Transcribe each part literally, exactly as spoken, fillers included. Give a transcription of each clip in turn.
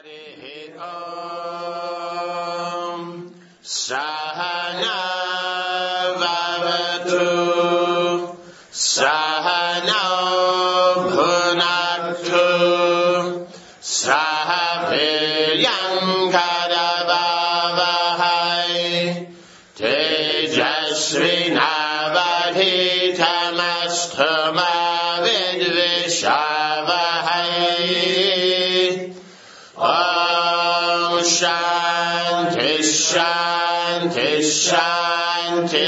Hare Om Sahana Vavatu Sahana Bhunaktu Sahapiryamkaravavahai Tejasvinavadhitamastama Vidvishavahai Om Shanti Shanti Shanti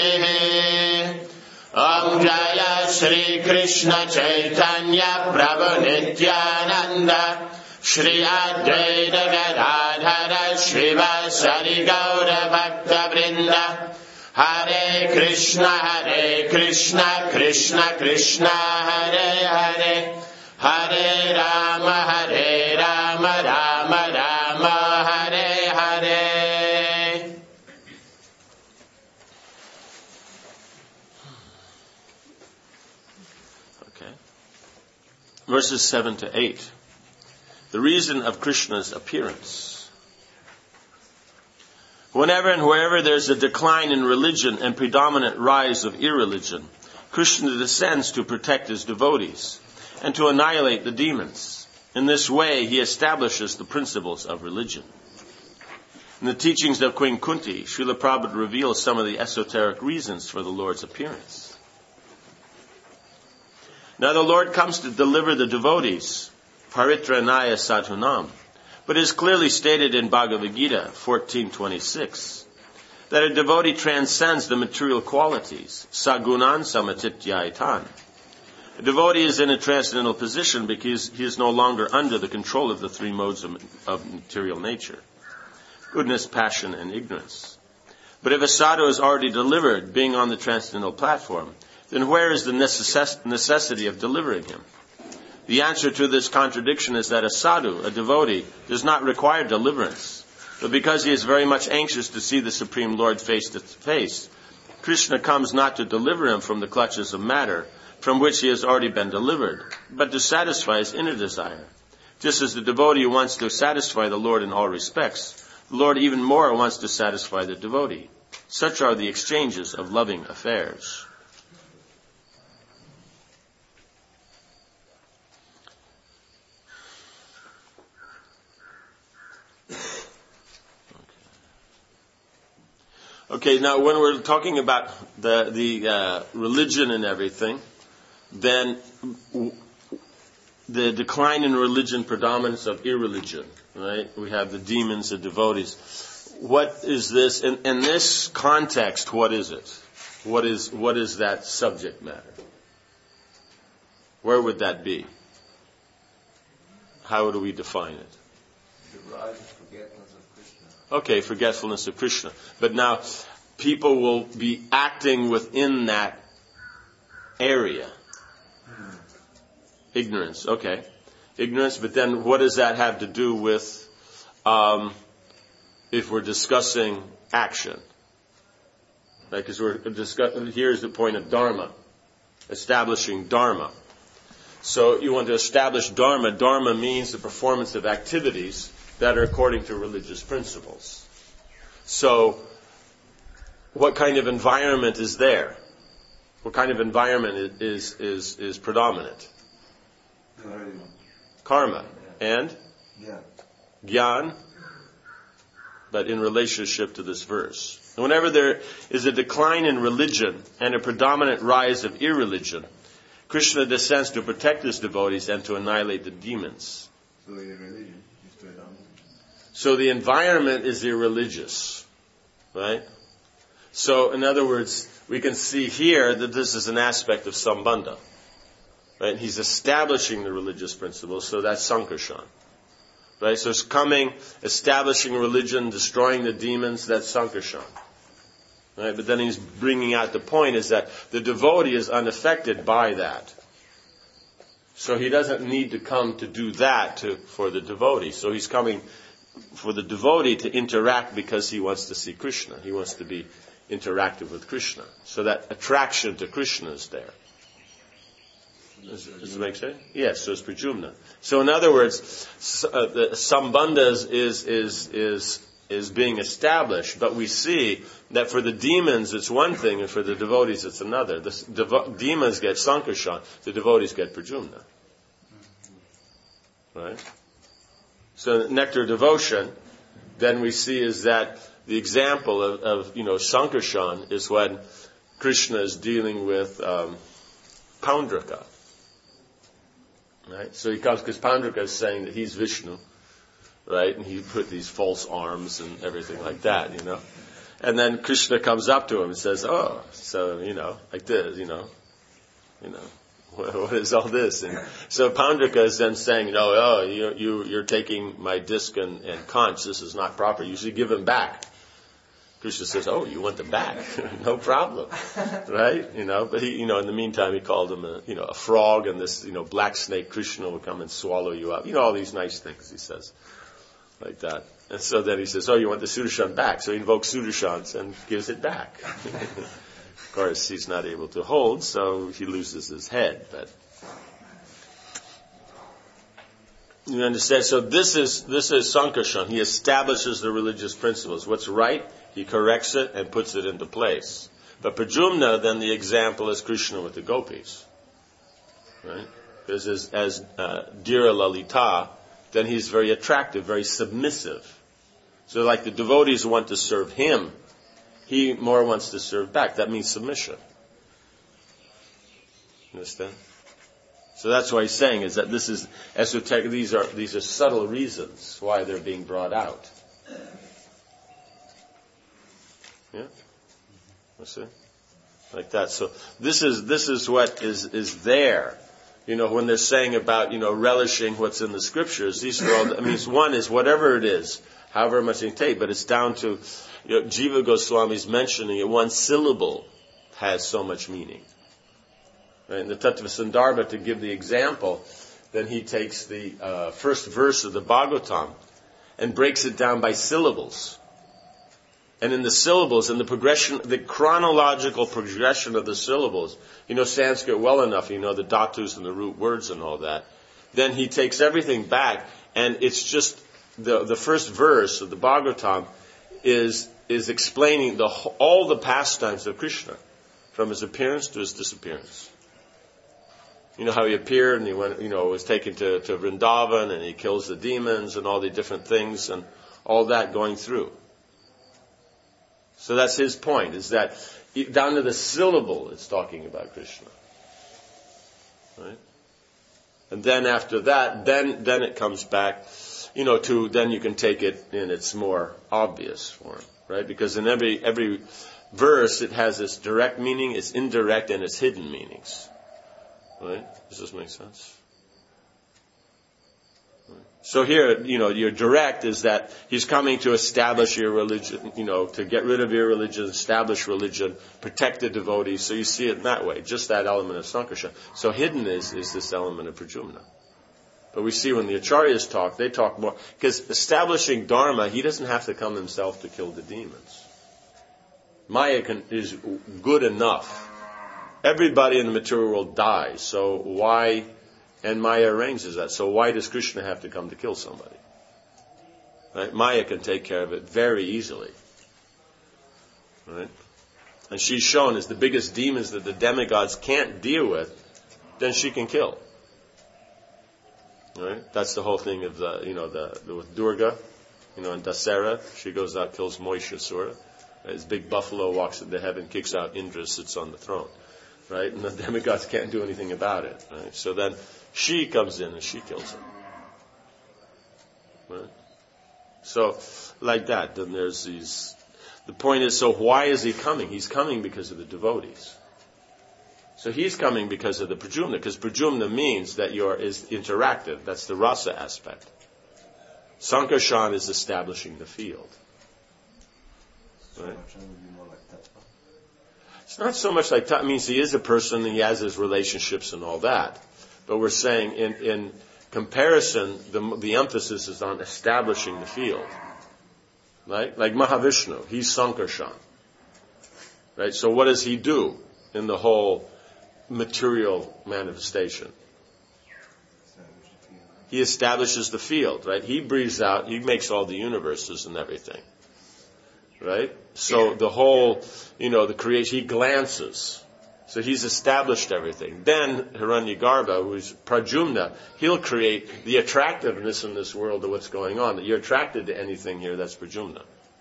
Om Jaya Shri Krishna Chaitanya Prabhu Nityananda Shri Advaita Gadadhara Shrivasari Gaura Bhakta Vrinda Hare Krishna Hare Krishna Krishna Krishna Hare Hare Hare Rama Hare Rama Rama Rama Hare Hare. Okay. Verses seven to eight. The reason of Krishna's appearance. Whenever and wherever there's a decline in religion and predominant rise of irreligion, Krishna descends to protect his devotees and to annihilate the demons. In this way, he establishes the principles of religion. In the teachings of Queen Kunti, Srila Prabhupada reveals some of the esoteric reasons for the Lord's appearance. Now the Lord comes to deliver the devotees, Paritranaya Sadhunam, but it is clearly stated in Bhagavad Gita fourteen twenty-six that a devotee transcends the material qualities, sagunan samatityaitan. A devotee is in a transcendental position because he is no longer under the control of the three modes of, of material nature: goodness, passion, and ignorance. But if a sadhu is already delivered, being on the transcendental platform, then where is the necess- necessity of delivering him? The answer to this contradiction is that a sadhu, a devotee, does not require deliverance. But because he is very much anxious to see the Supreme Lord face to face, Krishna comes not to deliver him from the clutches of matter, from which he has already been delivered, but to satisfy his inner desire. Just as the devotee wants to satisfy the Lord in all respects, the Lord even more wants to satisfy the devotee. Such are the exchanges of loving affairs. Okay, now when we're talking about the the uh, religion and everything, then the decline in religion, predominance of irreligion, right? We have the demons, the devotees. What is this? In, in this context, what is it? What is what is that subject matter? Where would that be? How do we define it? The rise of forgetfulness of Krishna. Okay, forgetfulness of Krishna. But now, people will be acting within that area. Hmm. Ignorance, okay. Ignorance, but then what does that have to do with, um, if we're discussing action? Right, because we're discussing, here's the point of Dharma. Establishing Dharma. So you want to establish Dharma. Dharma means the performance of activities that are according to religious principles. So, what kind of environment is there? What kind of environment is is is predominant? Karma. And? Yeah. Gyan. But in relationship to this verse. Whenever there is a decline in religion and a predominant rise of irreligion, Krishna descends to protect his devotees and to annihilate the demons. So irreligion is predominant. So the environment is irreligious, right? So in other words, we can see here that this is an aspect of Sambandha, right? He's establishing the religious principles, so that's Sankarshan, right? So it's coming, establishing religion, destroying the demons, that's Sankarshan, right? But then he's bringing out the point is that the devotee is unaffected by that. So he doesn't need to come to do that to, for the devotee. So he's coming for the devotee to interact because he wants to see Krishna. He wants to be interactive with Krishna. So that attraction to Krishna is there. Does, does it make sense? Yes, so it's Prajumna. So in other words, uh, the Sambandha is, is, is, is being established, but we see that for the demons it's one thing, and for the devotees it's another. The devo- demons get Sankarshan, the devotees get Prajumna. Right? So nectar devotion, then we see is that the example of, of you know, Sankarshan is when Krishna is dealing with um, Paundraka. Right? So he comes, because Paundraka is saying that he's Vishnu, right? And he put these false arms and everything like that, you know. And then Krishna comes up to him and says, oh, so, you know, like this, you know, you know, what, what is all this? And so Paundraka is then saying, no, oh, you, you, you're taking my disc and, and conch. This is not proper. You should give him back. Krishna says, oh, you want them back? No problem. Right? You know, but he, you know, in the meantime, he called him a, you know, a frog, and this, you know, black snake Krishna will come and swallow you up. You know, all these nice things he says. Like that. And so then he says, oh, you want the Sudarshan back? So he invokes Sudarshans and gives it back. Of course, he's not able to hold, so he loses his head. But you understand? So this is this is Sankarshan. He establishes the religious principles. What's right, he corrects it and puts it into place. But Prajumna, then the example is Krishna with the gopis. Right? Because as, as uh, Dhira Lalita, then he's very attractive, very submissive. So like the devotees want to serve him, he more wants to serve back. That means submission. You understand? So that's why he's saying is that this is esoteric. These are these are subtle reasons why they're being brought out. Yeah, that's it. Like that. So this is this is what is is there. You know, when they're saying about, you know, relishing what's in the scriptures, these are all, I mean, one is whatever it is, however much you take, but it's down to, you know, Jiva Goswami's mentioning it, one syllable has so much meaning. Right? In the Tattva Sandarbha, to give the example, then he takes the uh, first verse of the Bhagavatam and breaks it down by syllables. And in the syllables, in the progression, the chronological progression of the syllables, you know Sanskrit well enough, you know the dhatus and the root words and all that. Then he takes everything back, and it's just the the first verse of the Bhagavatam is is explaining the all the pastimes of Krishna, from his appearance to his disappearance. You know how he appeared, and he went, you know, was taken to, to Vrindavan, and he kills the demons and all the different things, and all that going through. So that's his point, is that down to the syllable it's talking about Krishna. Right? And then after that, then then it comes back, you know, to, then you can take it in its more obvious form, right? Because in every every verse it has its direct meaning, its indirect, and its hidden meanings. Right? Does this make sense? So here, you know, your direct is that he's coming to establish your religion, you know, to get rid of your religion, establish religion, protect the devotees. So you see it in that way, just that element of Sankarshan. So hidden is, is this element of Prajumna. But we see when the Acharyas talk, they talk more, because establishing Dharma, he doesn't have to come himself to kill the demons. Maya can, is good enough. Everybody in the material world dies, so why... And Maya arranges that. So why does Krishna have to come to kill somebody? Right? Maya can take care of it very easily. Right? And she's shown as the biggest demons that the demigods can't deal with, then she can kill. Right? That's the whole thing of the, you know, the, the with Durga, you know, in Dasara, she goes out, kills Mahishasura. His big buffalo walks into heaven, kicks out Indra, sits on the throne. Right? And the demigods can't do anything about it. Right? So then she comes in and she kills him. Right? So, like that, then there's these... The point is, so why is he coming? He's coming because of the devotees. So he's coming because of the Prajumna, because Prajumna means that you're is interactive. That's the rasa aspect. Sankarshan is establishing the field. Right? It's not so much like, it means he is a person, he has his relationships and all that. But we're saying in, in comparison, the, the emphasis is on establishing the field. Right? Like Mahavishnu, he's Sankarshan. Right? So what does he do in the whole material manifestation. He establishes the field, right? He breathes out, he makes all the universes and everything. Right? So the whole, you know, the creation, he glances. So he's established everything. Then Hiranyagarbha, who's Pradyumna, he'll create the attractiveness in this world of what's going on. That you're attracted to anything here, that's Pradyumna.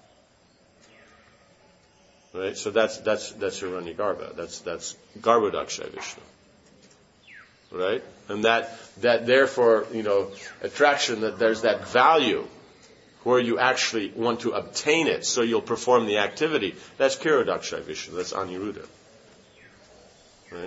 Right? So that's that's that's Hiranyagarbha. That's that's Garbhodakshay Vishnu. Right? And that that therefore, you know, attraction, that there's that value where you actually want to obtain it, so you'll perform the activity. That's Kshirodakshay Vishnu. That's Aniruddha. Right?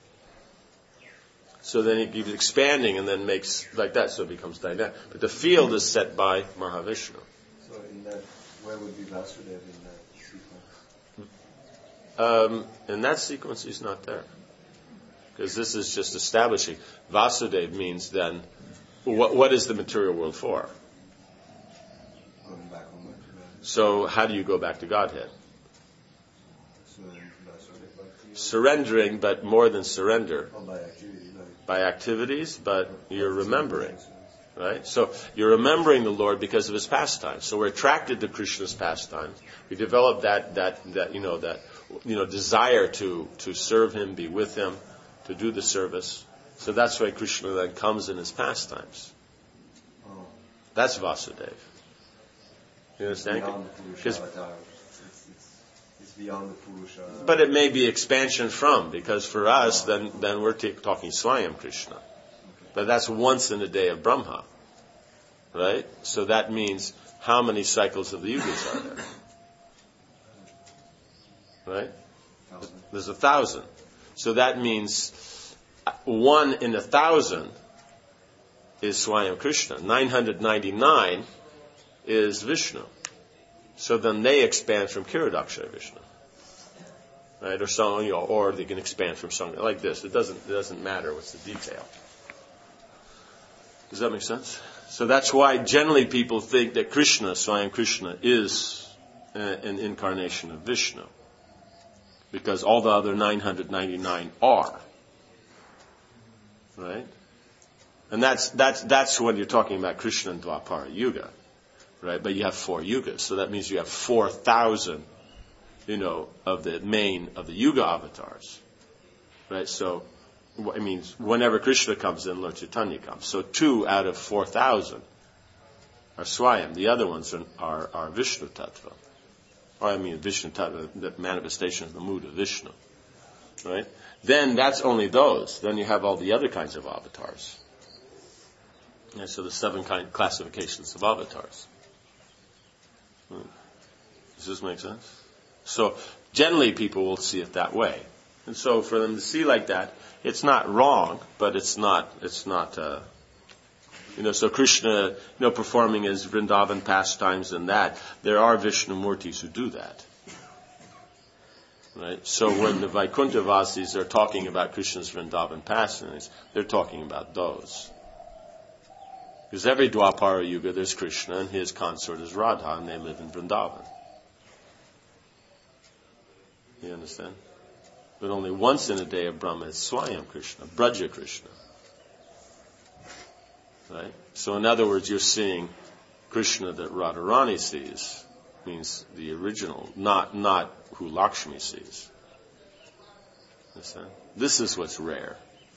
So then he keeps expanding and then makes like that, so it becomes dynamic. But the field is set by Mahavishnu. So in that, where would be Vasudeva in that sequence? Um, in that sequence, he's not there. Because this is just establishing. Vasudeva means then, what, what is the material world for? Going back on that. So how do you go back to Godhead? So Vasudeva, Surrendering, but more than surrender. or by activity, like By activities, but you're remembering. Right? So you're remembering the Lord because of his pastimes. So we're attracted to Krishna's pastimes. We develop that, that, that, you know, that, you know, desire to, to serve him, be with him, to do the service. So that's why Krishna then comes in his pastimes. oh, That's Vasudeva. You understand? beyond the Purusha 'Cause- avatar. It's, it's, it's beyond the Purusha. But it may be expansion from, because for us, then, then we're t- talking Swayam Krishna. But that's once in a day of Brahma. Right? So that means how many cycles of the yugas are there? Right? Thousand. There's a thousand. So that means one in a thousand is Swayam Krishna. nine hundred ninety-nine is Vishnu. So then they expand from Kshirodakshay Vishnu. Right? Or so, you know, or they can expand from something like this. It doesn't, it doesn't matter what's the detail. Does that make sense? So that's why generally people think that Krishna, Swayam Krishna, is uh, an incarnation of Vishnu. Because all the other nine hundred ninety-nine are. Right? And that's, that's, that's when you're talking about Krishna and Dwapara Yuga. Right? But you have four yugas. So that means you have four thousand, you know, of the main, of the Yuga avatars. Right? So, it means whenever Krishna comes in, Lord Chaitanya comes. So two out of four thousand are Swayam. The other ones are, are, are Vishnu Tattva. Or I mean Vishnu Tattva, the manifestation of the mood of Vishnu. Right? Then that's only those. Then you have all the other kinds of avatars. And so the seven kind classifications of avatars. Right. Does this make sense? So generally people will see it that way. And so for them to see like that, it's not wrong, but it's not, it's not, uh, you know, so Krishna, you know, performing his Vrindavan pastimes and that, there are Vishnu Murtis who do that. Right? So when the Vaikuntha Vasis are talking about Krishna's Vrindavan pastimes, they're talking about those. Because every Dwapara Yuga there's Krishna and his consort is Radha and they live in Vrindavan. You understand? But only once in a day of Brahma is Swayam Krishna, Braja Krishna. Right? So in other words, you're seeing Krishna that Radharani sees, means the original, not not who Lakshmi sees. Understand? This is what's rare.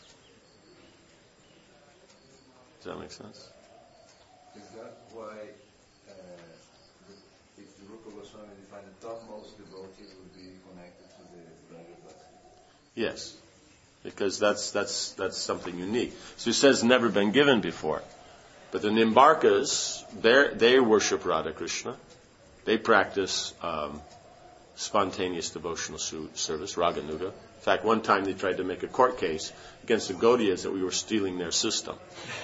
Does that make sense? Is that why, uh, if the Rupa Goswami defined the topmost devotees would be connected to the Brahma? Yes. Because that's that's that's something unique. So he says never been given before. But the Nimbarkas, they they worship Radha Krishna. They practice um, spontaneous devotional su- service, Raganuga. In fact, one time they tried to make a court case against the Gaudiyas that we were stealing their system.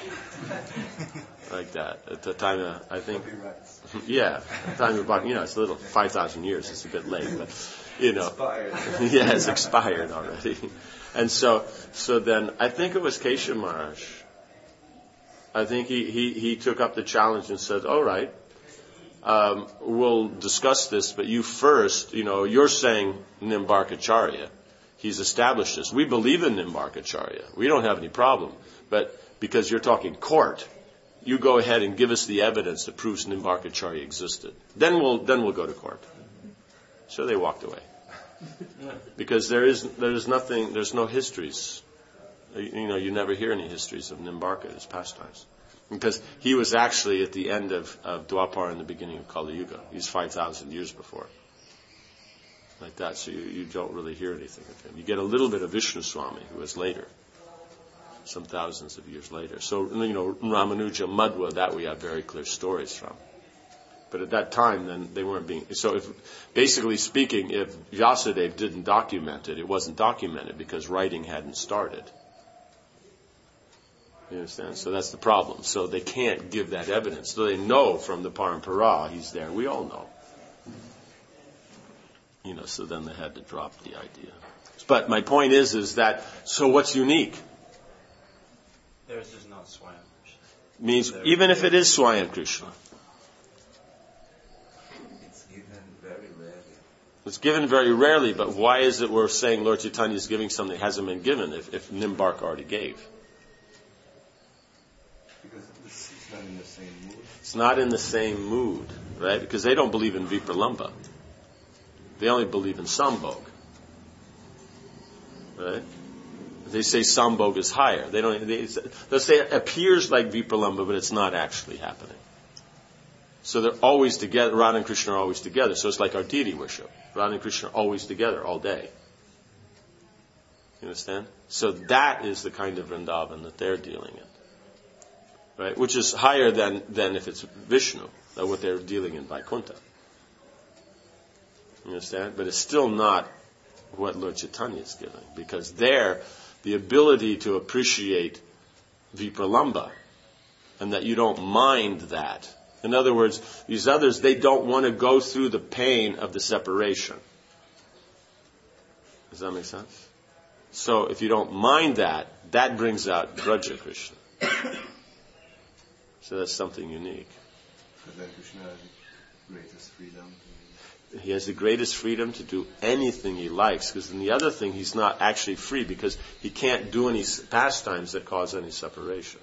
Like that. At the time, uh, I think... Yeah. At the time about, you know, it's a little, five thousand years. It's a bit late, but, you know. Expired. Yeah, it's expired already. And so, so then, I think it was Keshav Maharaj. I think he, he, he took up the challenge and said, all right, um, we'll discuss this, but you first, you know, you're saying Nimbarkacharya. He's established this. We believe in Nimbarkacharya. We don't have any problem. But because you're talking court, you go ahead and give us the evidence that proves Nimbarkacharya existed. Then we'll then we'll go to court. So they walked away. Because there is there is nothing, there's no histories. You know, you never hear any histories of Nimbarka, his pastimes. Because he was actually at the end of, of Dwapara and the beginning of Kali Yuga. He's five thousand years before. Like that, so you, you don't really hear anything of him. You get a little bit of Vishnu Swami, who was later, some thousands of years later. So, you know, Ramanuja, Madhva, that we have very clear stories from. But at that time, then, they weren't being... So, if, basically speaking, if Vyasadeva didn't document it, it wasn't documented because writing hadn't started. You understand? So that's the problem. So they can't give that evidence. So they know from the Parampara he's there. We all know. You know, so then they had to drop the idea. But my point is, is that, so what's unique? Theirs is not Swayam Krishna. Means, even if it is Swayam Krishna. It's given very rarely. It's given very rarely, but why is it we're saying Lord Chaitanya is giving something that hasn't been given if, if Nimbarka already gave? Because it's not in the same mood. It's not in the same mood, right? Because they don't believe in Vipralamba. They only believe in Sambhog. Right? They say Sambhog is higher. They don't. They, they'll say it appears like Vipralamba, but it's not actually happening. So they're always together. Radha and Krishna are always together. So it's like our deity worship. Radha and Krishna are always together all day. You understand? So that is the kind of Vrindavan that they're dealing in, right? Which is higher than than if it's Vishnu, than what they're dealing in Vaikuntha. You understand? But it's still not what Lord Chaitanya is giving. Because there, the ability to appreciate Vipralamba, and that you don't mind that. In other words, these others, they don't want to go through the pain of the separation. Does that make sense? So if you don't mind that, that brings out Vraja Krishna. So that's something unique. But then Krishna has the greatest freedom. He has the greatest freedom to do anything he likes, because in the other thing he's not actually free because he can't do any pastimes that cause any separation.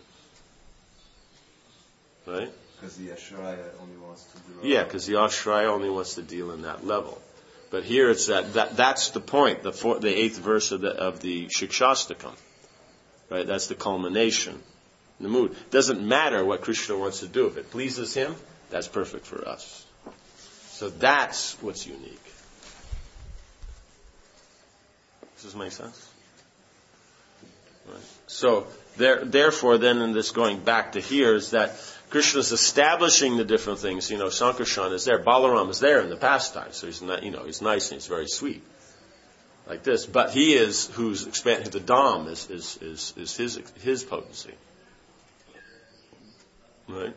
Right? Because the Ashraya only wants to do... Yeah, because the Ashraya only wants to deal in that level. But here it's that, that that's the point, the four, the eighth verse of the, of the Shikshastakam. Right? That's the culmination, the mood. It doesn't matter what Krishna wants to do. If it pleases him, that's perfect for us. So that's what's unique. Does this make sense? Right. So, there, therefore, then, in this going back to here, is that Krishna is establishing the different things. You know, Sankarshan is there, Balaram is there in the pastime, so he's not, you know, he's nice and he's very sweet, like this. But he is who's expanding. The Dham is is is, is his his potency, right?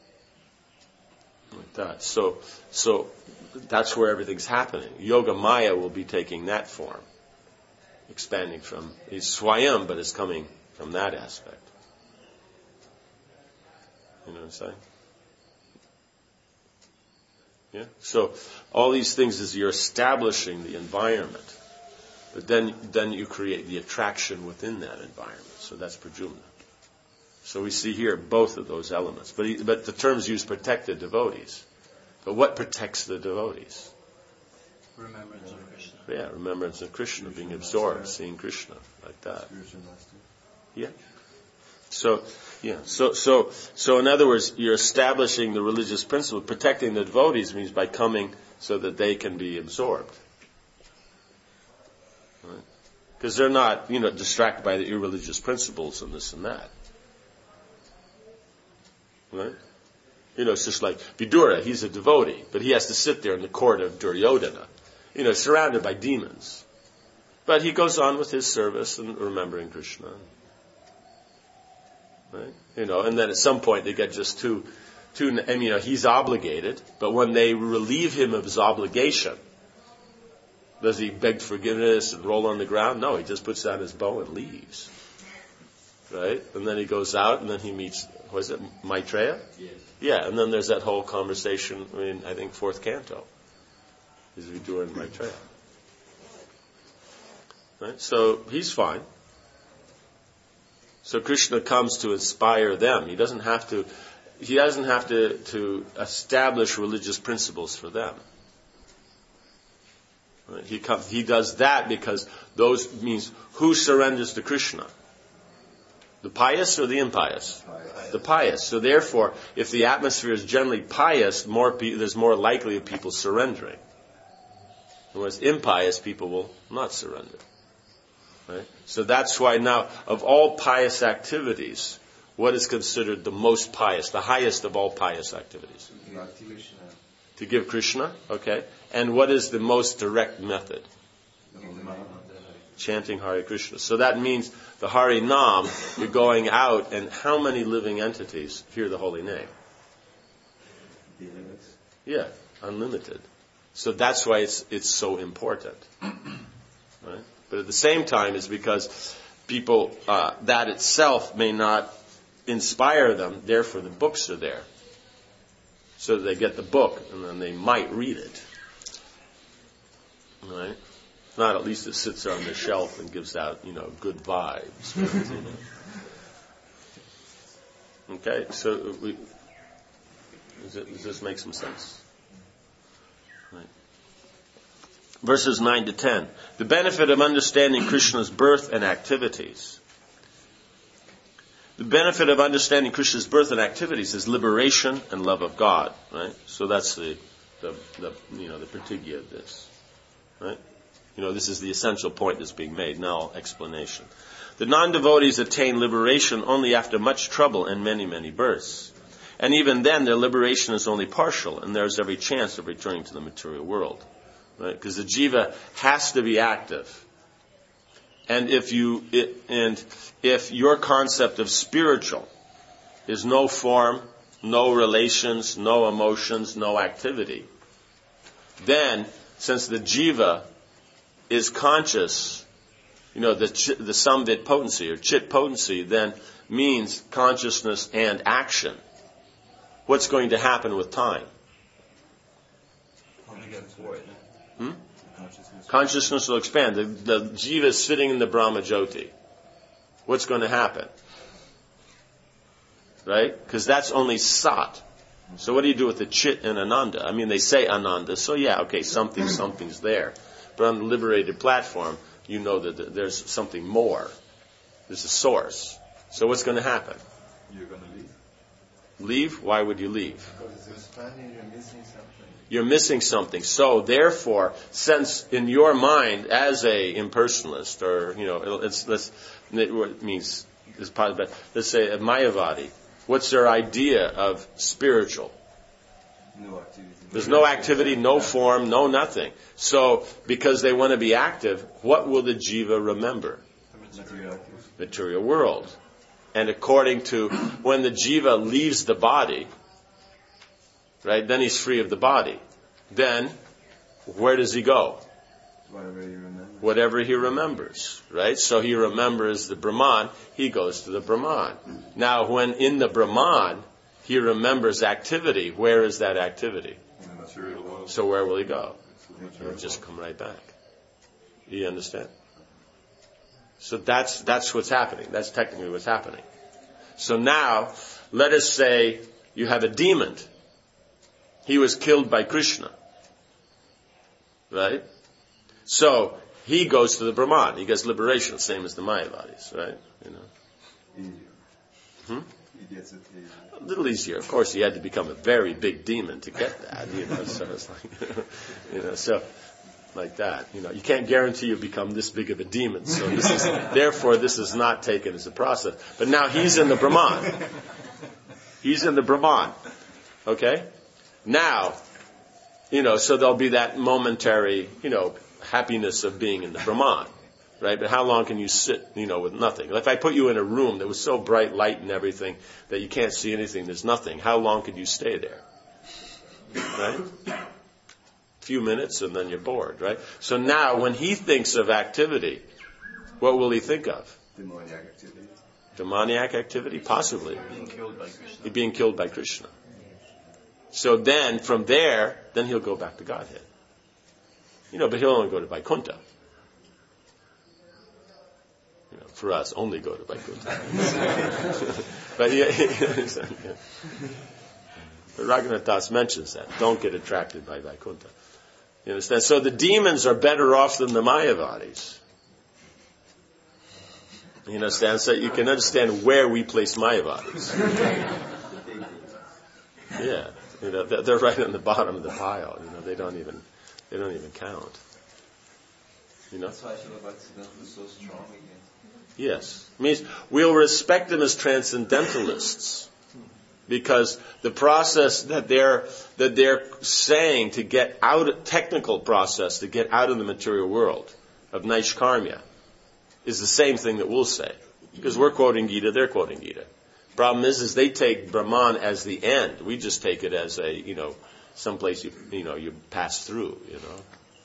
Like that. So, so that's where everything's happening. Yoga Maya will be taking that form, expanding from, he's Swayam, but it's coming from that aspect. You know what I'm saying? Yeah. So all these things is you're establishing the environment, but then then you create the attraction within that environment. So that's Pradyumna. So we see here both of those elements. But he, but the terms use protect the devotees. But what protects the devotees? Remembrance of Krishna. Yeah, remembrance of Krishna, being absorbed, seeing Krishna, like that. Yeah. So, yeah. So, so, so in other words, you're establishing the religious principle. Protecting the devotees means by coming so that they can be absorbed. Right? Because they're not, you know, distracted by the irreligious principles and this and that. Right? You know, it's just like Vidura, he's a devotee, but he has to sit there in the court of Duryodhana, you know, surrounded by demons. But he goes on with his service and remembering Krishna. Right? You know, and then at some point they get just too, too, and you know, he's obligated, but when they relieve him of his obligation, does he beg forgiveness and roll on the ground? No, he just puts down his bow and leaves. Right? And then he goes out and then he meets, was it Maitreya? Yes. Yeah, and then there's that whole conversation in, I think, fourth canto. Is Vidura and Maitreya. Right? So he's fine. So Krishna comes to inspire them. He doesn't have to. He doesn't have to, to establish religious principles for them. Right? He comes, he does that because those means who surrenders to Krishna? The pious or the impious? Pious. The pious. So therefore, if the atmosphere is generally pious, more pe- there's more likely of people surrendering. Whereas impious people will not surrender. Right? So that's why now, of all pious activities, what is considered the most pious, the highest of all pious activities? Krishna. To give Krishna, okay. And what is the most direct method? Chanting Hare Krishna. So that means the Hare Nam, you're going out, and how many living entities hear the holy name? Yeah, unlimited. So that's why it's it's so important. Right? But at the same time, it's because people, uh, that itself may not inspire them, therefore the books are there. So they get the book, and then they might read it. Right? Not at least it sits there on the shelf and gives out, you know, good vibes. Right? You know. Okay, so we, does, it, does this make some sense? Right. Verses nine to ten. The benefit of understanding Krishna's birth and activities. The benefit of understanding Krishna's birth and activities is liberation and love of God. Right? So that's the, the, the you know, the pratigya of this. Right? You know, this is the essential point that's being made. Now, explanation. The non-devotees attain liberation only after much trouble and many, many births. And even then, their liberation is only partial, and there's every chance of returning to the material world. Right? Because the jiva has to be active. And if you, it, and if your concept of spiritual is no form, no relations, no emotions, no activity, then, since the jiva is conscious, you know, the ch- the samvit potency or chit potency then means consciousness and action. What's going to happen with time? Hmm? Consciousness. Consciousness will expand. The, the jiva is sitting in the Brahma Jyoti. What's going to happen? Right? Because that's only sat. So what do you do with the chit and ananda? I mean, they say ananda, so yeah, okay, something, something's there. But on the liberated platform, you know that there's something more. There's a source. So what's going to happen? You're going to leave. Leave? Why would you leave? Because it's expanding, you're missing something. You're missing something. So therefore, since in your mind, as a impersonalist, or you know, it's let's it means it's part of that. Let's say a Mayavadi. What's their idea of spiritual? No activity. There's no activity, no form, no nothing. So, because they want to be active, what will the jiva remember? Material. Material world. And according to when the jiva leaves the body, right, then he's free of the body. Then, where does he go? Whatever you remember. Whatever he remembers, right? So he remembers the Brahman, he goes to the Brahman. Now, when in the Brahman, he remembers activity, where is that activity? In the material world. So where will he go? Material He'll just world. come right back. You understand? So that's that's what's happening. That's technically what's happening. So now, let us say you have a demon. He was killed by Krishna. Right? So, he goes to the Brahman. He gets liberation, same as the Mayavadis, right? You know. Easier. Hmm? He gets it easier. A little easier. Of course, he had to become a very big demon to get that, you know, so it's like, you know, so, like that. You know, you can't guarantee you become this big of a demon, so this is, therefore, this is not taken as a process. But now he's in the Brahman. He's in the Brahman. Okay? Now, you know, so there'll be that momentary, you know, happiness of being in the Brahman, right? But how long can you sit, you know, with nothing? If I put you in a room that was so bright light and everything that you can't see anything, there's nothing, how long could you stay there? Right? A few minutes and then you're bored, right? So now when he thinks of activity, what will he think of? Demoniac activity. Demoniac activity? Possibly. Being killed by Krishna. Being killed by Krishna. So then, from there, then he'll go back to Godhead. You know, but he'll only go to Vaikuntha. for us, only go to Vaikuntha. But yeah, yeah. But Raghunath Das mentions that. Don't get attracted by Vaikuntha. You understand? So the demons are better off than the Mayavadis. You understand? So you can understand where we place Mayavadis. Yeah. You know, they're right on the bottom of the pile. You know, they don't even, they don't even count. You know? That's why Srila is so strong against. Yes. It means we'll respect them as transcendentalists. Because the process that they're that they're saying to get out, technical process to get out of the material world of Naishkarmya, is the same thing that we'll say. Because we're quoting Gita, they're quoting Gita. Problem is, is they take Brahman as the end. We just take it as a, you know, someplace you you know you pass through, you know,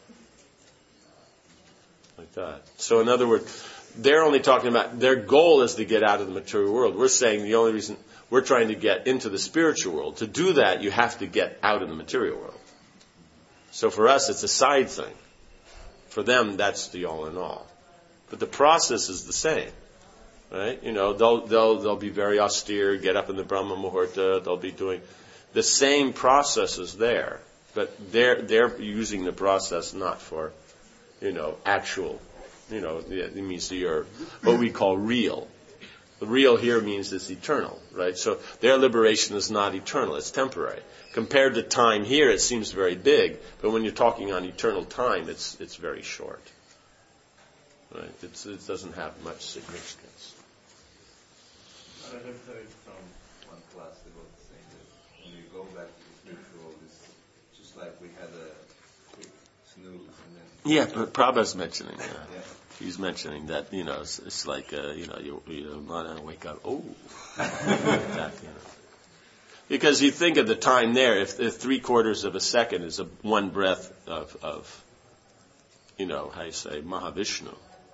like that. So in other words, they're only talking about their goal is to get out of the material world. We're saying the only reason. We're trying to get into the spiritual world. To do that, you have to get out of the material world. So for us, it's a side thing. For them, that's the all in all. But the process is the same, right? You know, they'll they'll they'll be very austere, get up in the Brahma Muhurta. They'll be doing the same processes there, but they're they're using the process not for, you know, actual, you know, it means your what we call real. The real here means it's eternal, right? So their liberation is not eternal, it's temporary. Compared to time here, it seems very big, but when you're talking on eternal time, it's it's very short. Right? It's, it doesn't have much significance. I have heard from one class about saying that when you go back to the spiritual world, it's just like we had a quick snooze and then... Yeah, but Prabhupada's mentioning that. Yeah. He's mentioning that, you know, it's, it's like, uh, you know, you, you want to wake up, oh, that, you know. Because you think of the time there, if, if three quarters of a second is a one breath of, of, you know, how you say, Mahavishnu,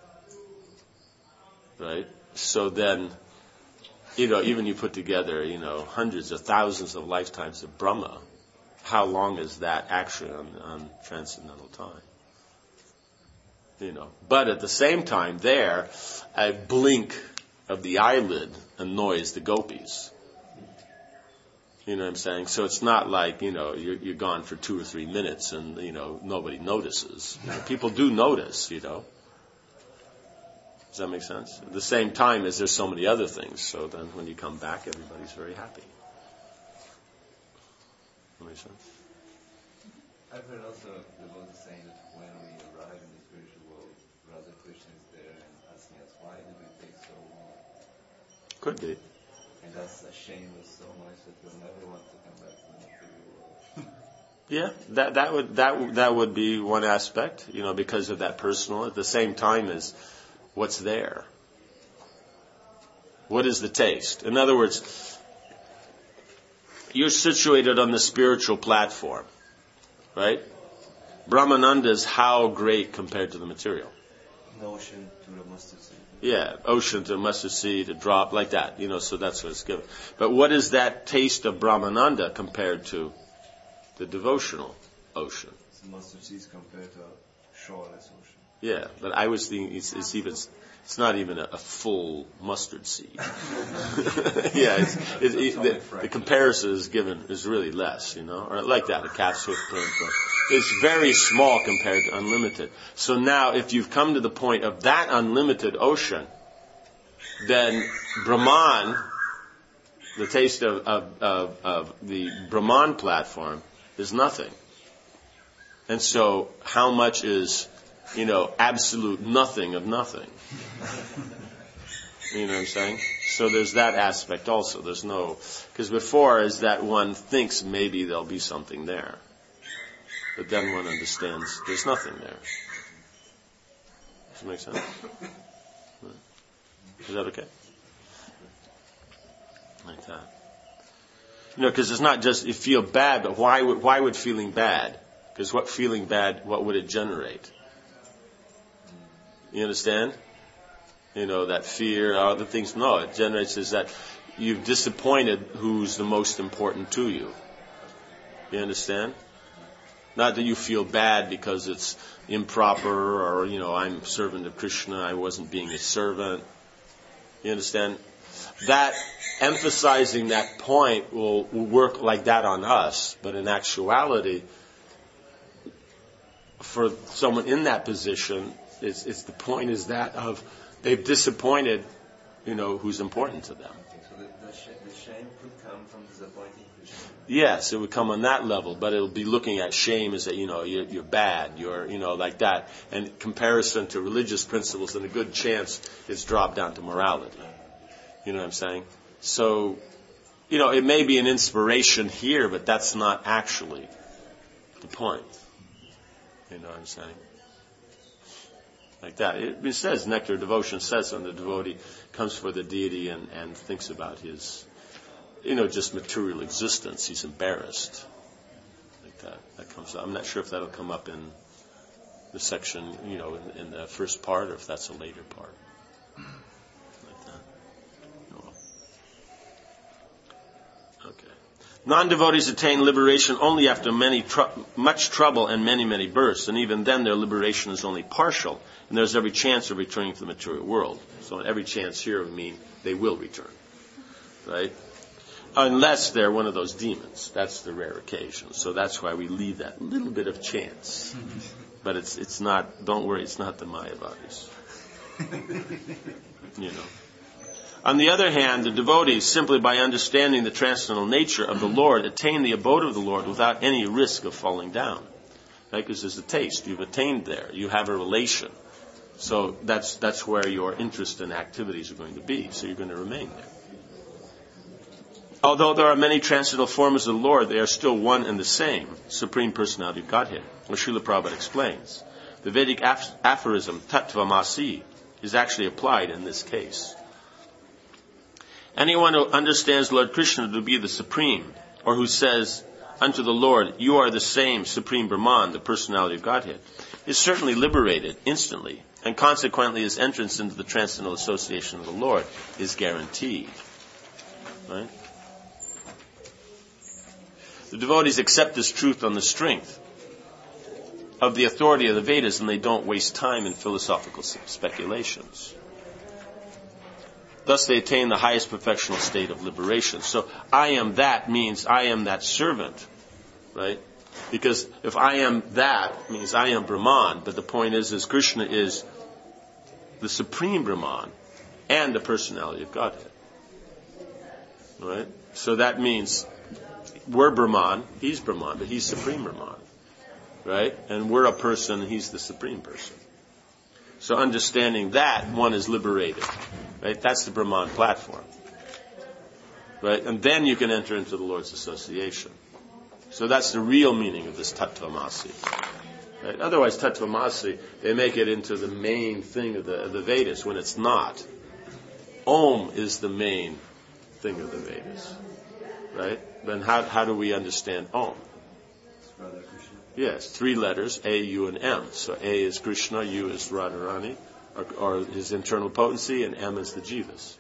right? So then, you know, even you put together, you know, hundreds of thousands of lifetimes of Brahma, how long is that actually on, on transcendental time? You know, but at the same time, there, a blink of the eyelid annoys the gopis. You know what I'm saying? So it's not like, you know, you're, you're gone for two or three minutes and, you know, nobody notices. You know, people do notice, you know. Does that make sense? At the same time as there's so many other things. So then when you come back, everybody's very happy. Does that make sense? I've heard also devotees saying that when we arrive in the spiritual world, Radha Krishna is there and asking us, why did we take so long? Could be. And that's a shame us so much that we'll never want to come back to the material world. Yeah, that that would that that would be one aspect, you know, because of that personal. At the same time as what's there. What is the taste? In other words, you're situated on the spiritual platform. Right? Brahmananda is how great compared to the material? An ocean to a mustard seed. Yeah, ocean to a mustard seed, a drop, like that. You know, so that's what it's given. But what is that taste of Brahmananda compared to the devotional ocean? It's mustard seeds compared to a shoreless ocean. Yeah, but I was thinking it's, it's even... It's not even a, a full mustard seed. yeah, it's, it, it, the, the comparison is given is really less, you know, or like that, a calf's hoof print. It's very small compared to unlimited. So now, if you've come to the point of that unlimited ocean, then Brahman, the taste of, of, of, of the Brahman platform, is nothing. And so, how much is, you know, absolute nothing of nothing? You know what I'm saying? So there's that aspect also. There's no, because before is that one thinks maybe there'll be something there, but then one understands there's nothing there. Does that make sense? Is that okay? Like that. You know, because it's not just you feel bad, but why would why would feeling bad? Because what feeling bad? What would it generate? You understand? You know, that fear, other things. No, it generates is that you've disappointed who's the most important to you. You understand? Not that you feel bad because it's improper or, you know, I'm servant of Krishna, I wasn't being a servant. You understand? That emphasizing that point will, will work like that on us, but in actuality, for someone in that position, it's, it's the point is that of they've disappointed, you know, who's important to them. So the, the, sh- the shame could come from disappointing Krishna. Yes, it would come on that level, but it'll be looking at shame as that, you know, you're, you're bad, you're, you know, like that. And comparison to religious principles, and a good chance it's dropped down to morality. You know what I'm saying? So, you know, it may be an inspiration here, but that's not actually the point. You know what I'm saying? Like that. It, it says, Nectar of Devotion says when the devotee comes for the deity and, and thinks about his, you know, just material existence, he's embarrassed. Like that. That comes up. I'm not sure if that'll come up in the section, you know, in, in the first part, or if that's a later part. Like that. Oh. Okay. Non-devotees attain liberation only after many tr- much trouble and many, many births, and even then their liberation is only partial, and there's every chance of returning to the material world. So every chance here would mean they will return, right? Unless they're one of those demons. That's the rare occasion. So that's why we leave that little bit of chance. But it's it's not, don't worry, it's not the Mayavadis. You know. On the other hand, the devotees, simply by understanding the transcendental nature of the Lord, attain the abode of the Lord without any risk of falling down. Right? Because there's a taste. You've attained there. You have a relation. So that's that's where your interest and activities are going to be. So you're going to remain there. Although there are many transcendental forms of the Lord, they are still one and the same, Supreme Personality of Godhead. As Srila Prabhupada explains, the Vedic aph- aphorism, Tattvamasi, is actually applied in this case. Anyone who understands Lord Krishna to be the Supreme, or who says unto the Lord, you are the same Supreme Brahman, the Personality of Godhead, is certainly liberated instantly, and consequently his entrance into the transcendental association of the Lord is guaranteed. Right? The devotees accept this truth on the strength of the authority of the Vedas, and they don't waste time in philosophical speculations. Thus they attain the highest perfectional state of liberation. So I am that means I am that servant, right? Because if I am that means I am Brahman, but the point is, is Krishna is the Supreme Brahman and the Personality of Godhead. Right? So that means we're Brahman, he's Brahman, but he's Supreme Brahman. Right? And we're a person, he's the Supreme Person. So understanding that, one is liberated. Right? That's the Brahman platform. Right? And then you can enter into the Lord's association. So that's the real meaning of this Tattvamasi. Right? Otherwise, Tattvamasi, they make it into the main thing of the, of the Vedas when it's not. Om is the main thing of the Vedas. Right? Then how, how do we understand Om? Yes, three letters, A, U, and M. So A is Krishna, U is Radharani, or, or his internal potency, and M is the Jivas.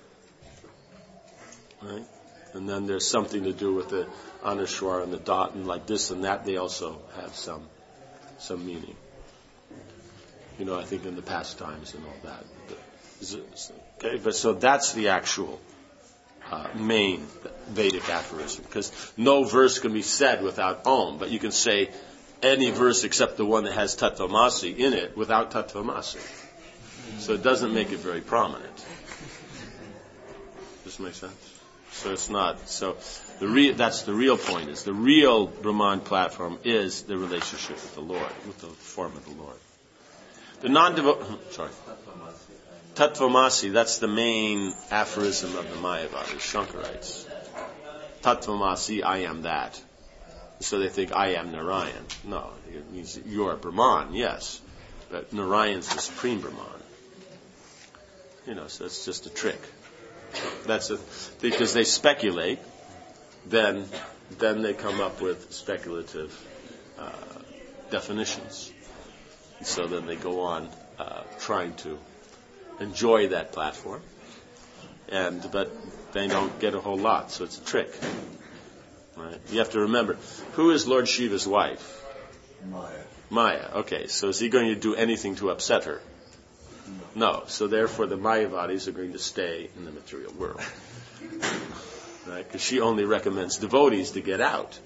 Right? And then there's something to do with the Anushwar and the dot and like this and that. They also have some some meaning. You know, I think in the past times and all that. But, is it, okay, but so that's the actual uh, main Vedic aphorism, because no verse can be said without Om, but you can say any verse except the one that has Tattvamasi in it without Tattvamasi. So it doesn't make it very prominent. Does this make sense? So it's not. So the re- that's the real point. Is the real Brahman platform is the relationship with the Lord, with the form of the Lord. The non-devout, sorry, Tattvamasi. That's the main aphorism of the Mayavadis, Shankarites. Tattvamasi, I am that. So they think I am Narayan. No, it means you are Brahman. Yes, but Narayan's the Supreme Brahman. You know, so it's just a trick. That's it, because they speculate, then then they come up with speculative uh, definitions. So then they go on uh, trying to enjoy that platform, and but they don't get a whole lot. So it's a trick. Right? You have to remember, who is Lord Shiva's wife? Maya. Maya. Okay, so is he going to do anything to upset her? No. No. So therefore the Mayavadis are going to stay in the material world. Right? Because she only recommends devotees to get out.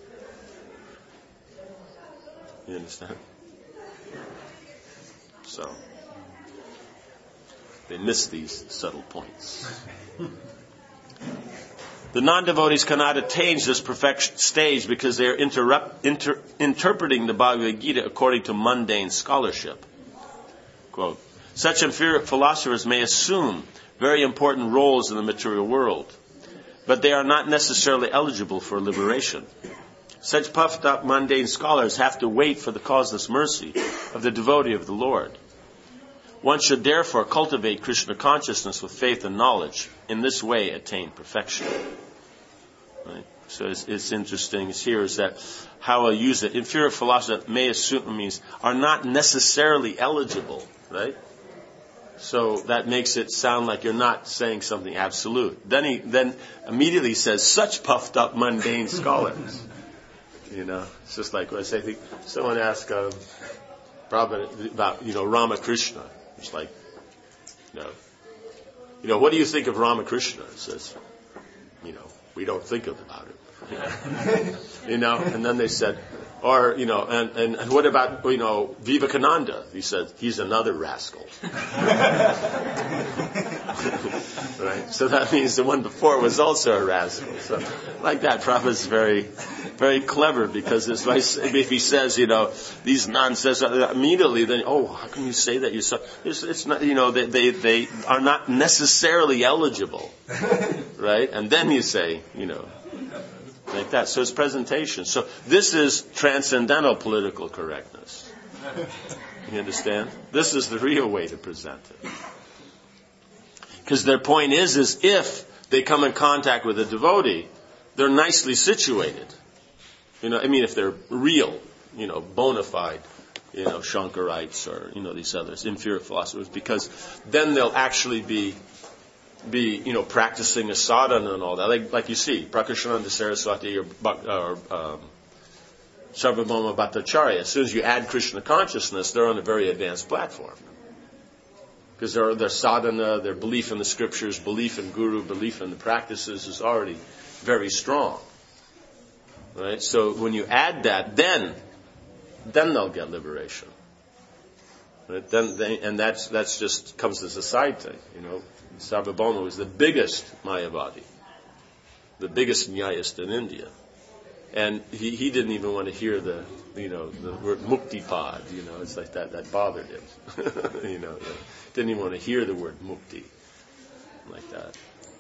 You understand? So they miss these subtle points. The non-devotees cannot attain this perfection stage because they are interrupt, inter, interpreting the Bhagavad Gita according to mundane scholarship. Quote, such inferior philosophers may assume very important roles in the material world, but they are not necessarily eligible for liberation. Such puffed up mundane scholars have to wait for the causeless mercy of the devotee of the Lord. One should therefore cultivate Krishna consciousness with faith and knowledge. In this way, attain perfection. Right? So it's, it's interesting here is that how I'll use it. Inferior philosophers may assume means are not necessarily eligible, right? So that makes it sound like you're not saying something absolute. Then he then immediately says such puffed up mundane scholars. You know, it's just like when I say, I think someone asked um, Prabhupada about, you know, Ramakrishna. It's like, you know, you know, what do you think of Ramakrishna? It says, you know, we don't think of about it. You know, and then they said, or, you know, and, and, and what about, you know, Vivekananda? He said, he's another rascal. Right? So that means the one before was also a rascal. So, like that, Prabhupada's very, very clever because it's, if he says, you know, these nonsense, immediately then, oh, how can you say that? You're so, it's, it's not, you know, they, they, they are not necessarily eligible. Right? And then you say, you know, like that. So it's presentation. So this is transcendental political correctness. You understand? This is the real way to present it. Because their point is, is if they come in contact with a devotee, they're nicely situated. You know, I mean, if they're real, you know, bona fide, you know, Shankarites or, you know, these others, inferior philosophers, because then they'll actually be be, you know, practicing a sadhana and all that. Like, like you see, Prakashananda Saraswati or, or um, Sarvabhauma Bhattacharya, as soon as you add Krishna consciousness, they're on a very advanced platform. Because their, their sadhana, their belief in the scriptures, belief in Guru, belief in the practices is already very strong. Right? So when you add that, then, then they'll get liberation. Right? Then they, and that's, that's just comes as a side thing, you know. Sarvabhauma was the biggest Mayavadi, the biggest Nyayist in India. And he, he didn't even want to hear the, you know, the word muktipad, you know, it's like that, that bothered him. You know, didn't even want to hear the word mukti, like that.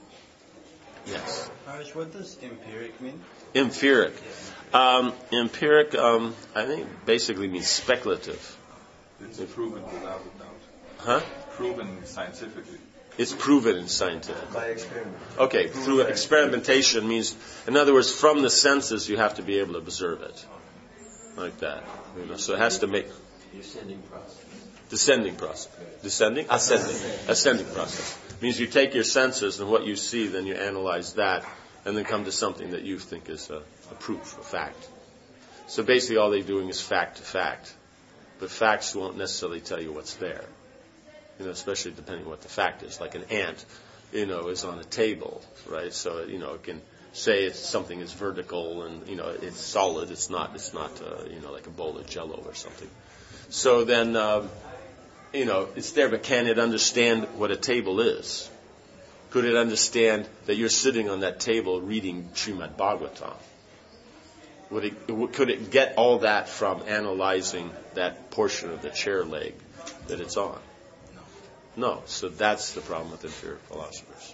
Yes? Harish, what does empiric mean? Empiric. Um, empiric, um, I think basically means speculative. It's proven without a doubt. Huh? Proven scientifically. It's proven in scientific. By experiment. Okay, through experimentation means, in other words, from the senses you have to be able to observe it. Like that. You know, so it has to make... Descending process. Descending process. Descending? Ascending. Ascending process. Means you take your senses and what you see, then you analyze that, and then come to something that you think is a, a proof, a fact. So basically all they're doing is fact to fact. But facts won't necessarily tell you what's there. You know, especially depending on what the fact is. Like an ant, you know, is on a table, right? So, you know, it can say it's something is vertical and, you know, it's solid. It's not, it's not, uh, you know, like a bowl of Jell-O or something. So then, um, you know, it's there, but can it understand what a table is? Could it understand that you're sitting on that table reading Srimad Bhagavatam? Would it, could it get all that from analyzing that portion of the chair leg that it's on? No. So that's the problem with inferior philosophers.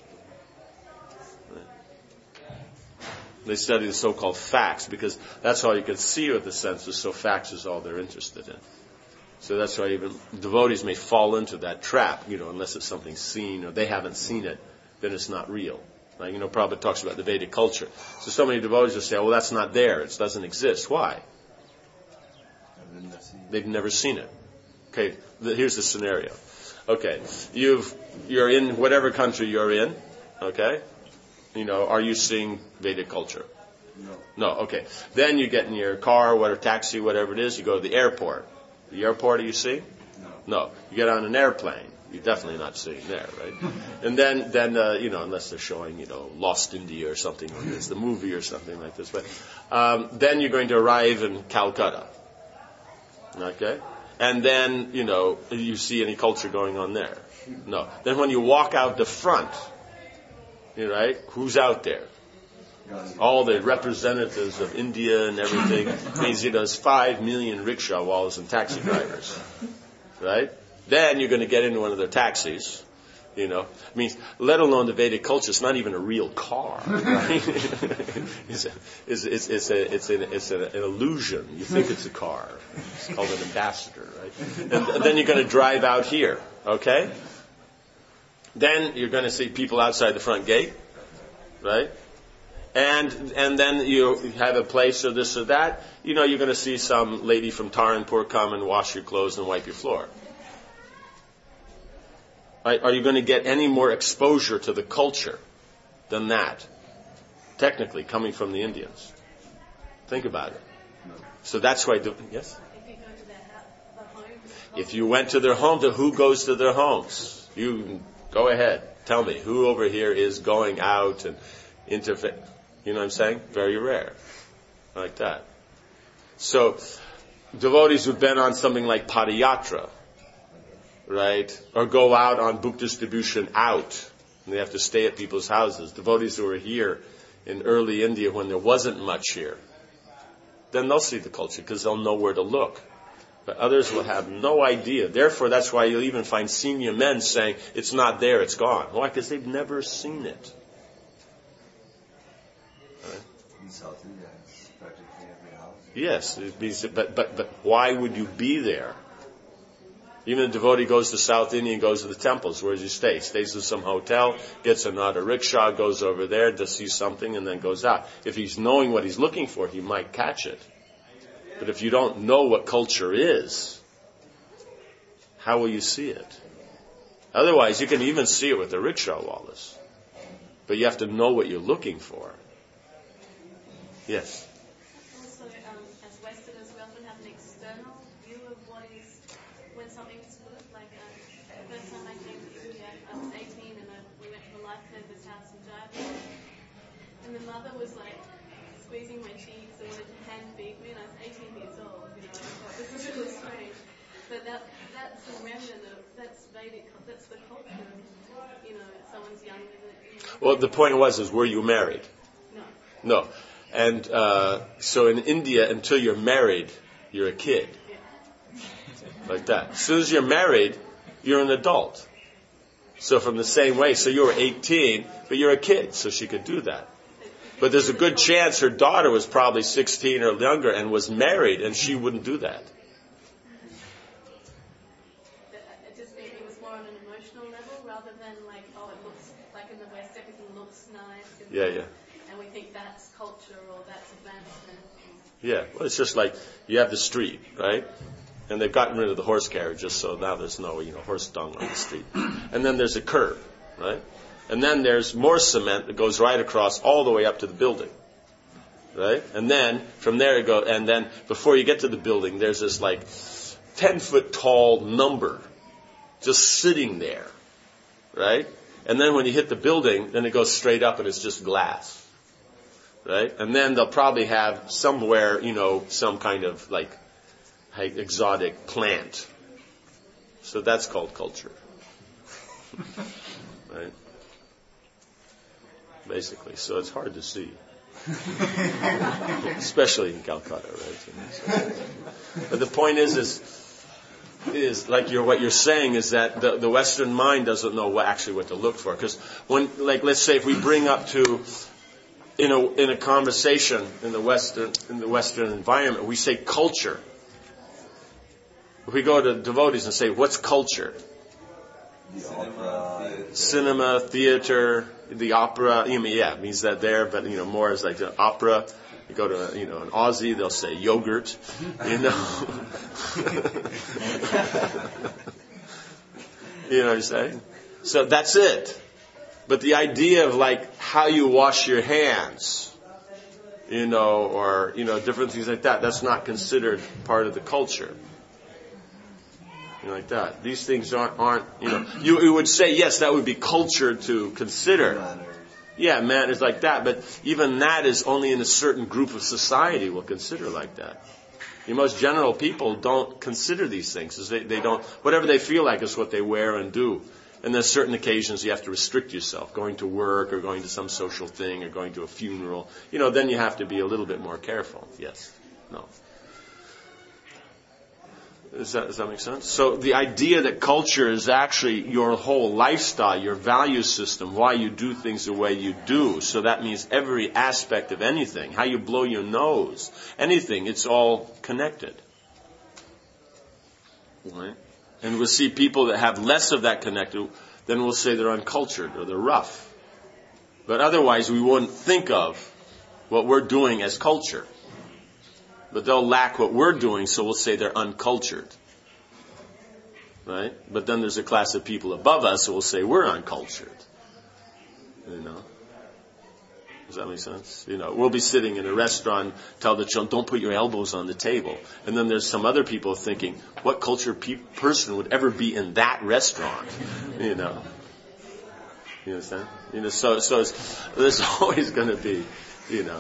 Right? They study the so-called facts because that's all you can see with the senses, so facts is all they're interested in. So that's why even devotees may fall into that trap, you know, unless it's something seen or they haven't seen it, then it's not real. Like, you know, Prabhupada talks about the Vedic culture. So so many devotees will say, well, that's not there. It doesn't exist. Why? They've never seen it. Okay, here's the scenario. Okay, you've, you're in whatever country you're in, okay? You know, are you seeing Vedic culture? No. No, okay. Then you get in your car, whatever, taxi, whatever it is, you go to the airport. The airport, are you seeing? No. No. You get on an airplane, you're definitely not sitting there, right? And then, then uh, you know, unless they're showing, you know, Lost India or something like this, the movie or something like this. But um, then you're going to arrive in Calcutta. Okay? And then, you know, you see any culture going on there. No. Then when you walk out the front, you know, right, who's out there? All the representatives of India and everything. Means, you know, there's five million rickshaw wallahs and taxi drivers. Right? Then you're going to get into one of their taxis. You know, I mean, let alone the Vedic culture, it's not even a real car. Right? it's, a, it's, it's, it's, a, it's, a, it's a, an illusion. You think it's a car. It's called an ambassador, right? And, and then you're going to drive out here, okay? Then you're going to see people outside the front gate, right? And and then you have a place or this or that. You know, you're going to see some lady from Taranpur come and wash your clothes and wipe your floor. Are you going to get any more exposure to the culture than that? Technically, coming from the Indians. Think about it. So that's why... Do, yes? If you go to their house, the homes... If you went to their homes, who goes to their homes? You go ahead. Tell me, who over here is going out and interfere? You know what I'm saying? Very rare. Like that. So, devotees who've been on something like Padayatra, right? Or go out on book distribution out. And they have to stay at people's houses. Devotees who are here in early India when there wasn't much here. Then they'll see the culture because they'll know where to look. But others will have no idea. Therefore, that's why you'll even find senior men saying, it's not there, it's gone. Why? Because they've never seen it. Right? In South India, it's practically every house. Yes, it means, but, but, but why would you be there? Even a devotee goes to South India and goes to the temples. Where does he stay? Stays in some hotel, gets another rickshaw, goes over there to see something, and then goes out. If he's knowing what he's looking for, he might catch it. But if you don't know what culture is, how will you see it? Otherwise, you can even see it with the rickshaw wallahs. But you have to know what you're looking for. Yes? Also, um, as Westerners, we often have an external view of what is... when something's good, like uh, the first time I came to India, I was eighteen and I, we went to the life service house in Jaipur, and the mother was like squeezing my cheeks and wanted to hand feed me, and I was eighteen years old, you know, I thought this was really strange. But that that's a remnant of, that's Vedic, that's the culture, you know, someone's younger than you know. Well, the point was, is were you married? No. No. And uh, so in India, until you're married, you're a kid. Like that. As soon as you're married, you're an adult. So from the same way, so you were eighteen, but you're a kid, so she could do that. But there's a good chance her daughter was probably sixteen or younger and was married, and she wouldn't do that. It just maybe was more on an emotional level rather than like, oh, it looks like in the West everything looks nice. And Yeah, yeah. And we think that's culture or that's advancement. Yeah, well, it's just like you have the street, right? And they've gotten rid of the horse carriages, so now there's no, you know, horse dung on the street. And then there's a curb, right? And then there's more cement that goes right across all the way up to the building, right? And then from there it goes, and then before you get to the building, there's this like ten foot tall number just sitting there, right? And then when you hit the building, then it goes straight up and it's just glass, right? And then they'll probably have somewhere, you know, some kind of like exotic plant. So that's called culture. Right? Basically. So it's hard to see. Especially in Calcutta, right? But the point is, is, is like you're, what you're saying is that the, the Western mind doesn't know what, actually what to look for. Because when, like, let's say if we bring up to, in a, in a conversation in the Western, in the Western environment, we say culture. If we go to devotees and say, what's culture? Cinema, theater. Cinema, theater, the opera. I mean, yeah, it means that there, but, you know, more as like an opera. You go to, you know, an Aussie, they'll say yogurt, you know. You know what I'm saying? So that's it. But the idea of like how you wash your hands, you know, or, you know, different things like that, that's not considered part of the culture. You know, like that. These things aren't, aren't you know, you, you would say, yes, that would be culture to consider. Yeah, manners like that, but even that is only in a certain group of society will consider like that. The most general people don't consider these things. They, they don't, whatever they feel like is what they wear and do. And there's certain occasions you have to restrict yourself, going to work or going to some social thing or going to a funeral. You know, then you have to be a little bit more careful. Yes. No. Does that, does that make sense? So the idea that culture is actually your whole lifestyle, your value system, why you do things the way you do. So that means every aspect of anything, how you blow your nose, anything, it's all connected. Right? And we'll see people that have less of that connected, then we'll say they're uncultured or they're rough. But otherwise we wouldn't think of what we're doing as culture. But they'll lack what we're doing, so we'll say they're uncultured. Right? But then there's a class of people above us, so we'll say we're uncultured. You know? Does that make sense? You know, we'll be sitting in a restaurant, tell the children, don't put your elbows on the table. And then there's some other people thinking, what cultured pe- person would ever be in that restaurant? You know? You understand? You know, so, so it's, there's always going to be, you know,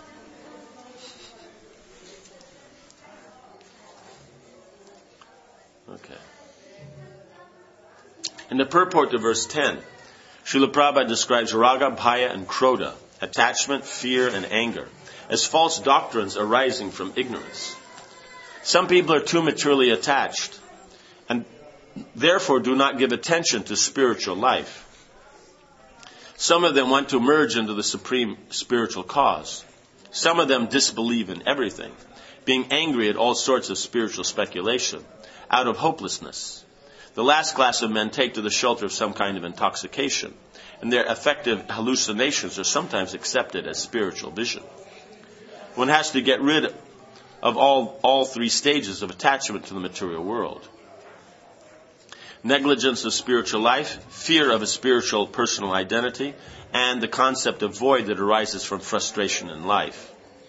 okay. In the purport to verse ten, Srila Prabhupada describes raga, bhaya, and krodha, attachment, fear, and anger, as false doctrines arising from ignorance. Some people are too materially attached and therefore do not give attention to spiritual life. Some of them want to merge into the supreme spiritual cause. Some of them disbelieve in everything, being angry at all sorts of spiritual speculation, out of hopelessness. The last class of men take to the shelter of some kind of intoxication, and their affective hallucinations are sometimes accepted as spiritual vision. One has to get rid of all, all three stages of attachment to the material world. Negligence of spiritual life, fear of a spiritual personal identity, and the concept of void that arises from frustration in life.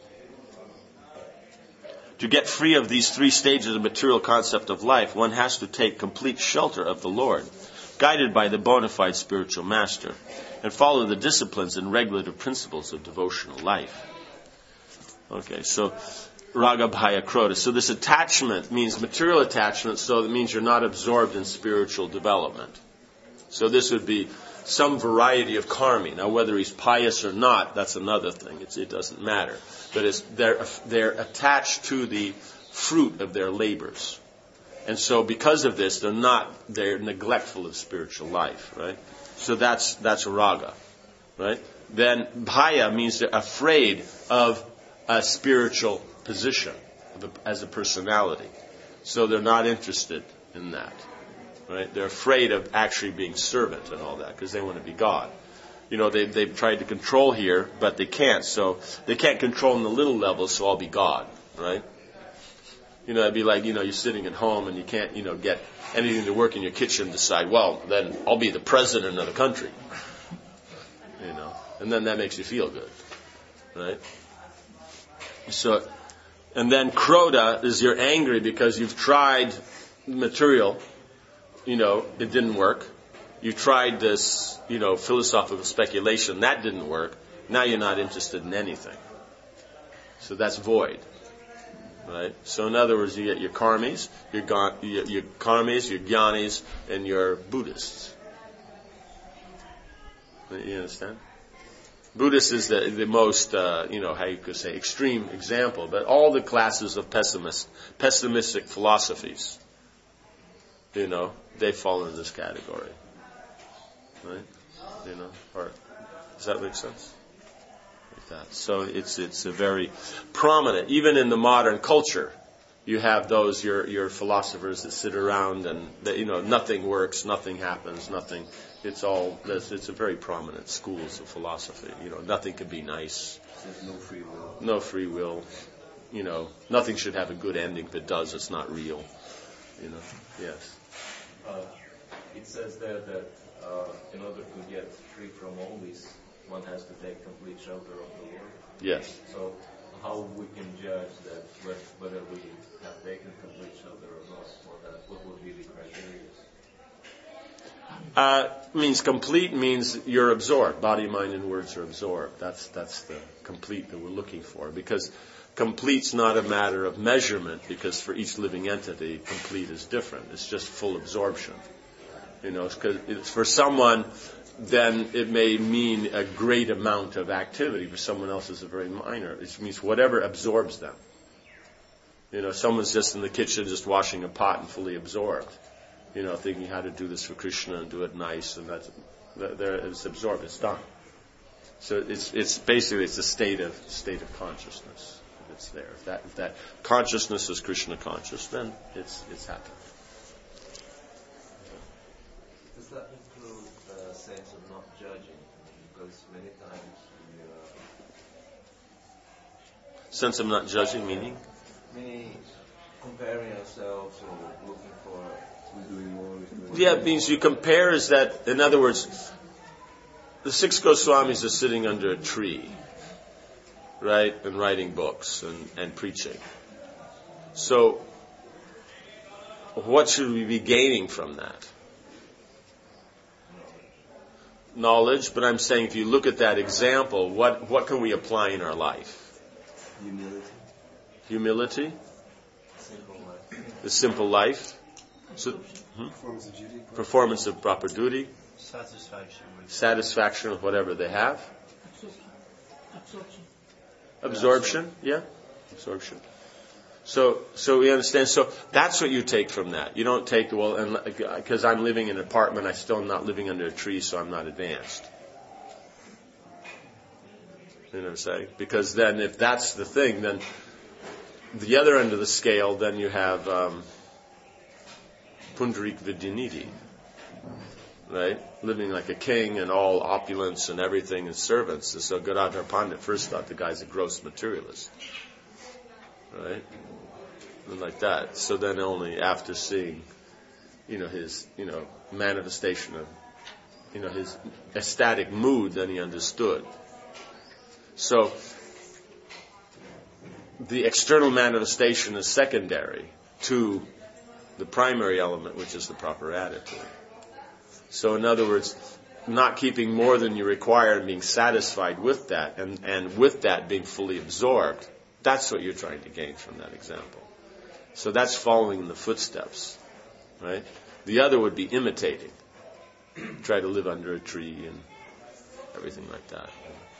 To get free of these three stages of material concept of life, one has to take complete shelter of the Lord, guided by the bona fide spiritual master, and follow the disciplines and regulative principles of devotional life. Okay, so raga, bhaya, krodha. So this attachment means material attachment, so it means you're not absorbed in spiritual development. So this would be some variety of karmi. Now, whether he's pious or not, that's another thing. It's, it doesn't matter. But it's, they're, they're attached to the fruit of their labors. And so because of this, they're not, they're neglectful of spiritual life, right? So that's, that's raga, right? Then bhaya means they're afraid of a spiritual position as a personality. So they're not interested in that. Right? They're afraid of actually being servant and all that because they want to be God. You know, they, they've tried to control here, but they can't. So they can't control in the little levels, so I'll be God. Right? You know, it'd be like, you know, you're sitting at home and you can't, you know, get anything to work in your kitchen and decide, well, then I'll be the president of the country. You know, and then that makes you feel good. Right? So, and then krodha is you're angry because you've tried material. You know, it didn't work. You tried this, you know, philosophical speculation. That didn't work. Now you're not interested in anything. So that's void. Right? So in other words, you get your karmis, your, ga- your, your karmis, your jnanis, and your Buddhists. You understand? Buddhist is the, the most, uh, you know, how you could say, extreme example. But all the classes of pessimist, pessimistic philosophies, you know, they fall into this category. Right? You know, or does that make sense? Like that. So it's it's a very prominent, even in the modern culture, you have those your your philosophers that sit around and that, you know, nothing works, nothing happens, nothing. It's all it's, it's a very prominent schools of philosophy. You know, nothing can be nice. There's no free will. No free will. You know, nothing should have a good ending. If it does, it's not real. You know. Yes. Uh, it says there that uh, in order to get free from all this, one has to take complete shelter of the Lord. Yes. So how we can judge that whether we have taken complete shelter or not, or that what would be the criteria? Uh, means complete means you're absorbed. Body, mind, and words are absorbed. That's that's the complete that we're looking for. Because complete's not a matter of measurement, because for each living entity, complete is different. It's just full absorption. You know, because it's for someone, then it may mean a great amount of activity. For someone else, it's a very minor. It means whatever absorbs them. You know, someone's just in the kitchen just washing a pot and fully absorbed. You know, thinking how to do this for Krishna and do it nice, and that's there. It's absorbed. It's done. So it's it's basically it's a state of state of consciousness. If it's there, if that if that consciousness is Krishna conscious, then it's it's happening. Does that include a sense of not judging? Because many times we uh, sense of not judging, meaning meaning comparing ourselves or looking for. Doing more, doing yeah, it means you compare is that, in other words, the six Goswamis are sitting under a tree, right, and writing books and, and preaching. So, what should we be gaining from that? Knowledge, but I'm saying if you look at that example, what, what can we apply in our life? Humility. Humility? Simple life. The simple life. So, hmm? Performance of duty. Performance of proper duty. Satisfaction with Satisfaction with whatever they have. Absorption. Absorption, yeah. Absorption. So, so we understand. So that's what you take from that. You don't take, well, and because I'm living in an apartment, I still am not living under a tree, so I'm not advanced. You know what I'm saying? Because then, if that's the thing, then the other end of the scale, then you have um, Pundarik Vidyanidhi, right? Living like a king and all opulence and everything and servants. And so Gadadhar Pandit first thought the guy's a gross materialist, right? And like that. So then only after seeing, you know, his, you know, manifestation of, you know, his ecstatic mood, then he understood. So the external manifestation is secondary to the primary element, which is the proper attitude. So in other words, not keeping more than you require and being satisfied with that, and, and with that being fully absorbed, that's what you're trying to gain from that example. So that's following in the footsteps, right? The other would be imitating. Try to live under a tree and everything like that.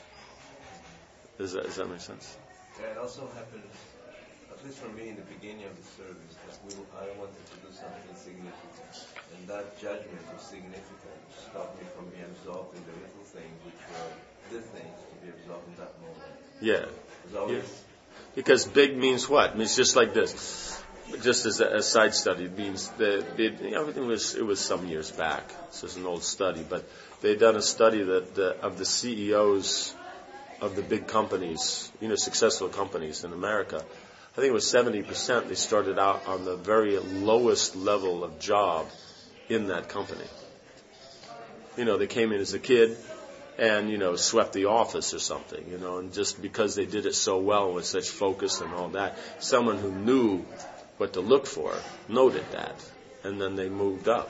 Does that, does that make sense? Yeah, it also happens, at least for me in the beginning of the service, that we, I wanted to do something significant. And that judgment of significance stopped me from being absorbed in the little things, which were the things to be absorbed in that moment. Yeah. It was always, yeah. Because big means what? It means just like this. Just as a, a side study, it means that it, you know, it was it was some years back. This is an old study, but they'd done a study that the, of the C E Os of the big companies, you know, successful companies in America. I think it was seventy percent. They started out on the very lowest level of job in that company. You know, they came in as a kid and, you know, swept the office or something, you know, and just because they did it so well with such focus and all that, someone who knew what to look for noted that, and then they moved up.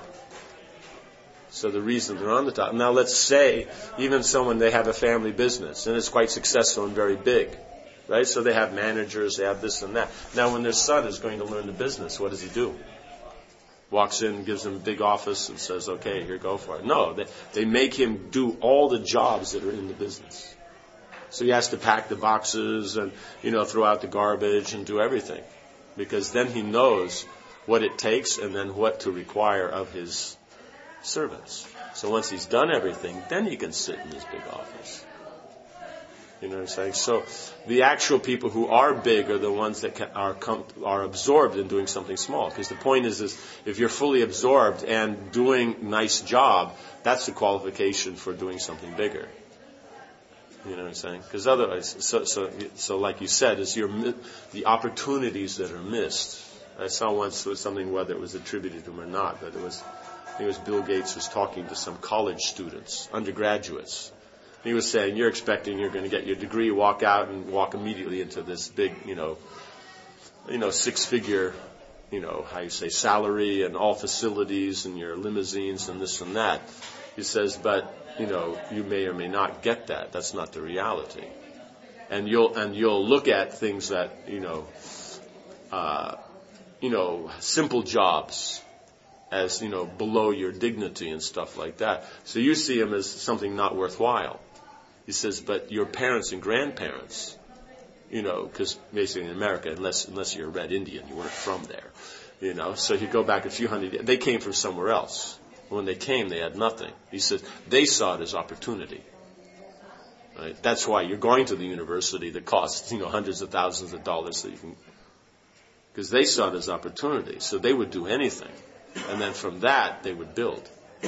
So the reason they're on the top. Now let's say even someone, they have a family business and it's quite successful and very big, right? So they have managers, they have this and that. Now when their son is going to learn the business, what does he do? Walks in, gives him a big office and says, okay, here, go for it. No, they, they make him do all the jobs that are in the business. So he has to pack the boxes and, you know, throw out the garbage and do everything. Because then he knows what it takes and then what to require of his servants. So once he's done everything, then he can sit in his big office. You know what I'm saying? So the actual people who are big are the ones that can, are com- are absorbed in doing something small. Because the point is, is if you're fully absorbed and doing nice job, that's the qualification for doing something bigger. You know what I'm saying? Because otherwise, so so so like you said, is your the opportunities that are missed. I saw once was something, whether it was attributed to him or not, but it was I think it was Bill Gates was talking to some college students, undergraduates. He was saying, you're expecting you're going to get your degree, walk out and walk immediately into this big, you know, you know, six-figure you know, how you say, salary and all facilities and your limousines and this and that. He says, but, you know, you may or may not get that. That's not the reality. And you'll, and you'll look at things that, you know, uh, you know, simple jobs as, you know, below your dignity and stuff like that. So you see them as something not worthwhile. He says, but your parents and grandparents, you know, because basically in America, unless unless you're a red Indian, you weren't from there, you know. So you go back a few hundred years, they came from somewhere else. When they came, they had nothing. He says they saw it as opportunity. Right? That's why you're going to the university that costs, you know, hundreds of thousands of dollars that you can, because they saw it as opportunity. So they would do anything, and then from that they would build.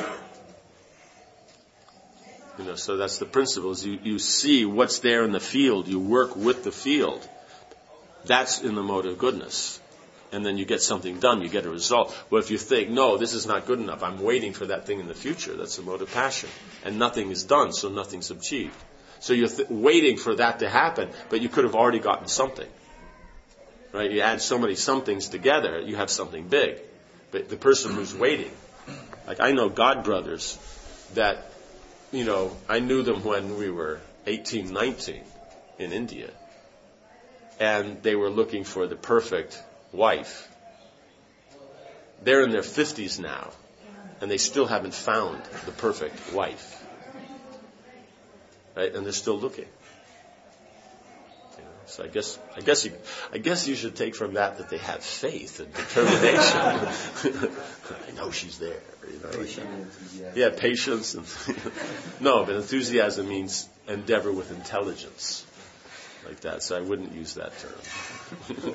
You know, so that's the principle. Is you, you see what's there in the field, you work with the field. That's in the mode of goodness. And then you get something done, you get a result. Well, if you think, no, this is not good enough, I'm waiting for that thing in the future, that's the mode of passion. And nothing is done, so nothing's achieved. So you're th- waiting for that to happen, but you could have already gotten something. Right? You add so many somethings together, you have something big. But the person who's waiting, like I know God brothers that, you know, I knew them when we were eighteen, nineteen in India. And they were looking for the perfect wife. They're in their fifties now, and they still haven't found the perfect wife. Right? And they're still looking. You know, so I guess, I guess you, I guess you should take from that that they have faith and determination. I know she's there. You know, like yeah, patience. And no, but enthusiasm means endeavor with intelligence, like that. So I wouldn't use that term.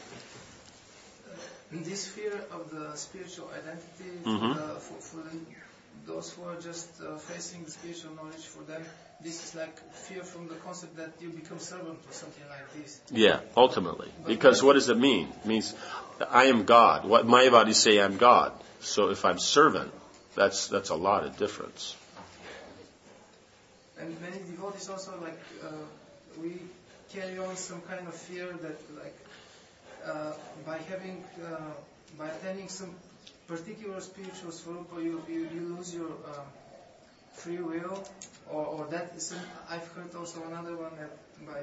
In this fear of the spiritual identity, Mm-hmm. uh, for, for the, those who are just uh, facing the spiritual knowledge, for them, this is like fear from the concept that you become servant or something like this. Yeah, ultimately. Because what does it mean? It means I am God. What Mayavadis say, I'm God. So if I'm servant, that's that's a lot of difference. And many devotees also, like, uh, we carry on some kind of fear that, like, uh, by having, uh, by attaining some particular spiritual swarupa, you, you, you lose your uh, free will, or, or that is, some, I've heard also another one that by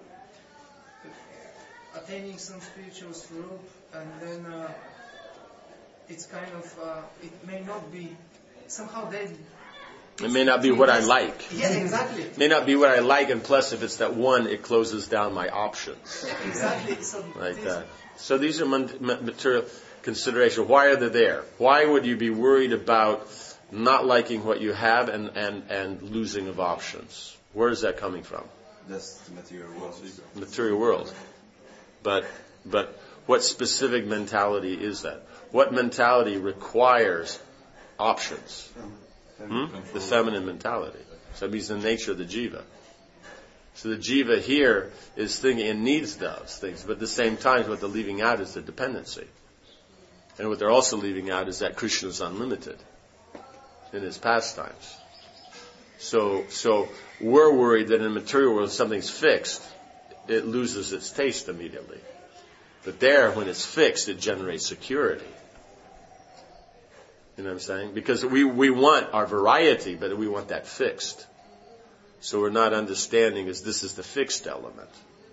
attaining some spiritual swarup, and then uh, it's kind of, uh, it may not be, somehow they... It may not be what I like. Yeah, exactly. It may not be what I like, and plus if it's that one, it closes down my options. Exactly. So Like this- that. So these are mon- ma- material considerations. Why are they there? Why would you be worried about not liking what you have and, and, and losing of options? Where is that coming from? That's the material world. Material world. But but what specific mentality is that? What mentality requires options? Hmm? The feminine mentality. So that means the nature of the jiva. So the jiva here is thinking and needs those things, but at the same time what they're leaving out is the dependency. And what they're also leaving out is that Krishna is unlimited in his pastimes. So so we're worried that in the material world if something's fixed, it loses its taste immediately. But there, when it's fixed, it generates security. You know what I'm saying? Because we, we want our variety, but we want that fixed. So we're not understanding is this is the fixed element.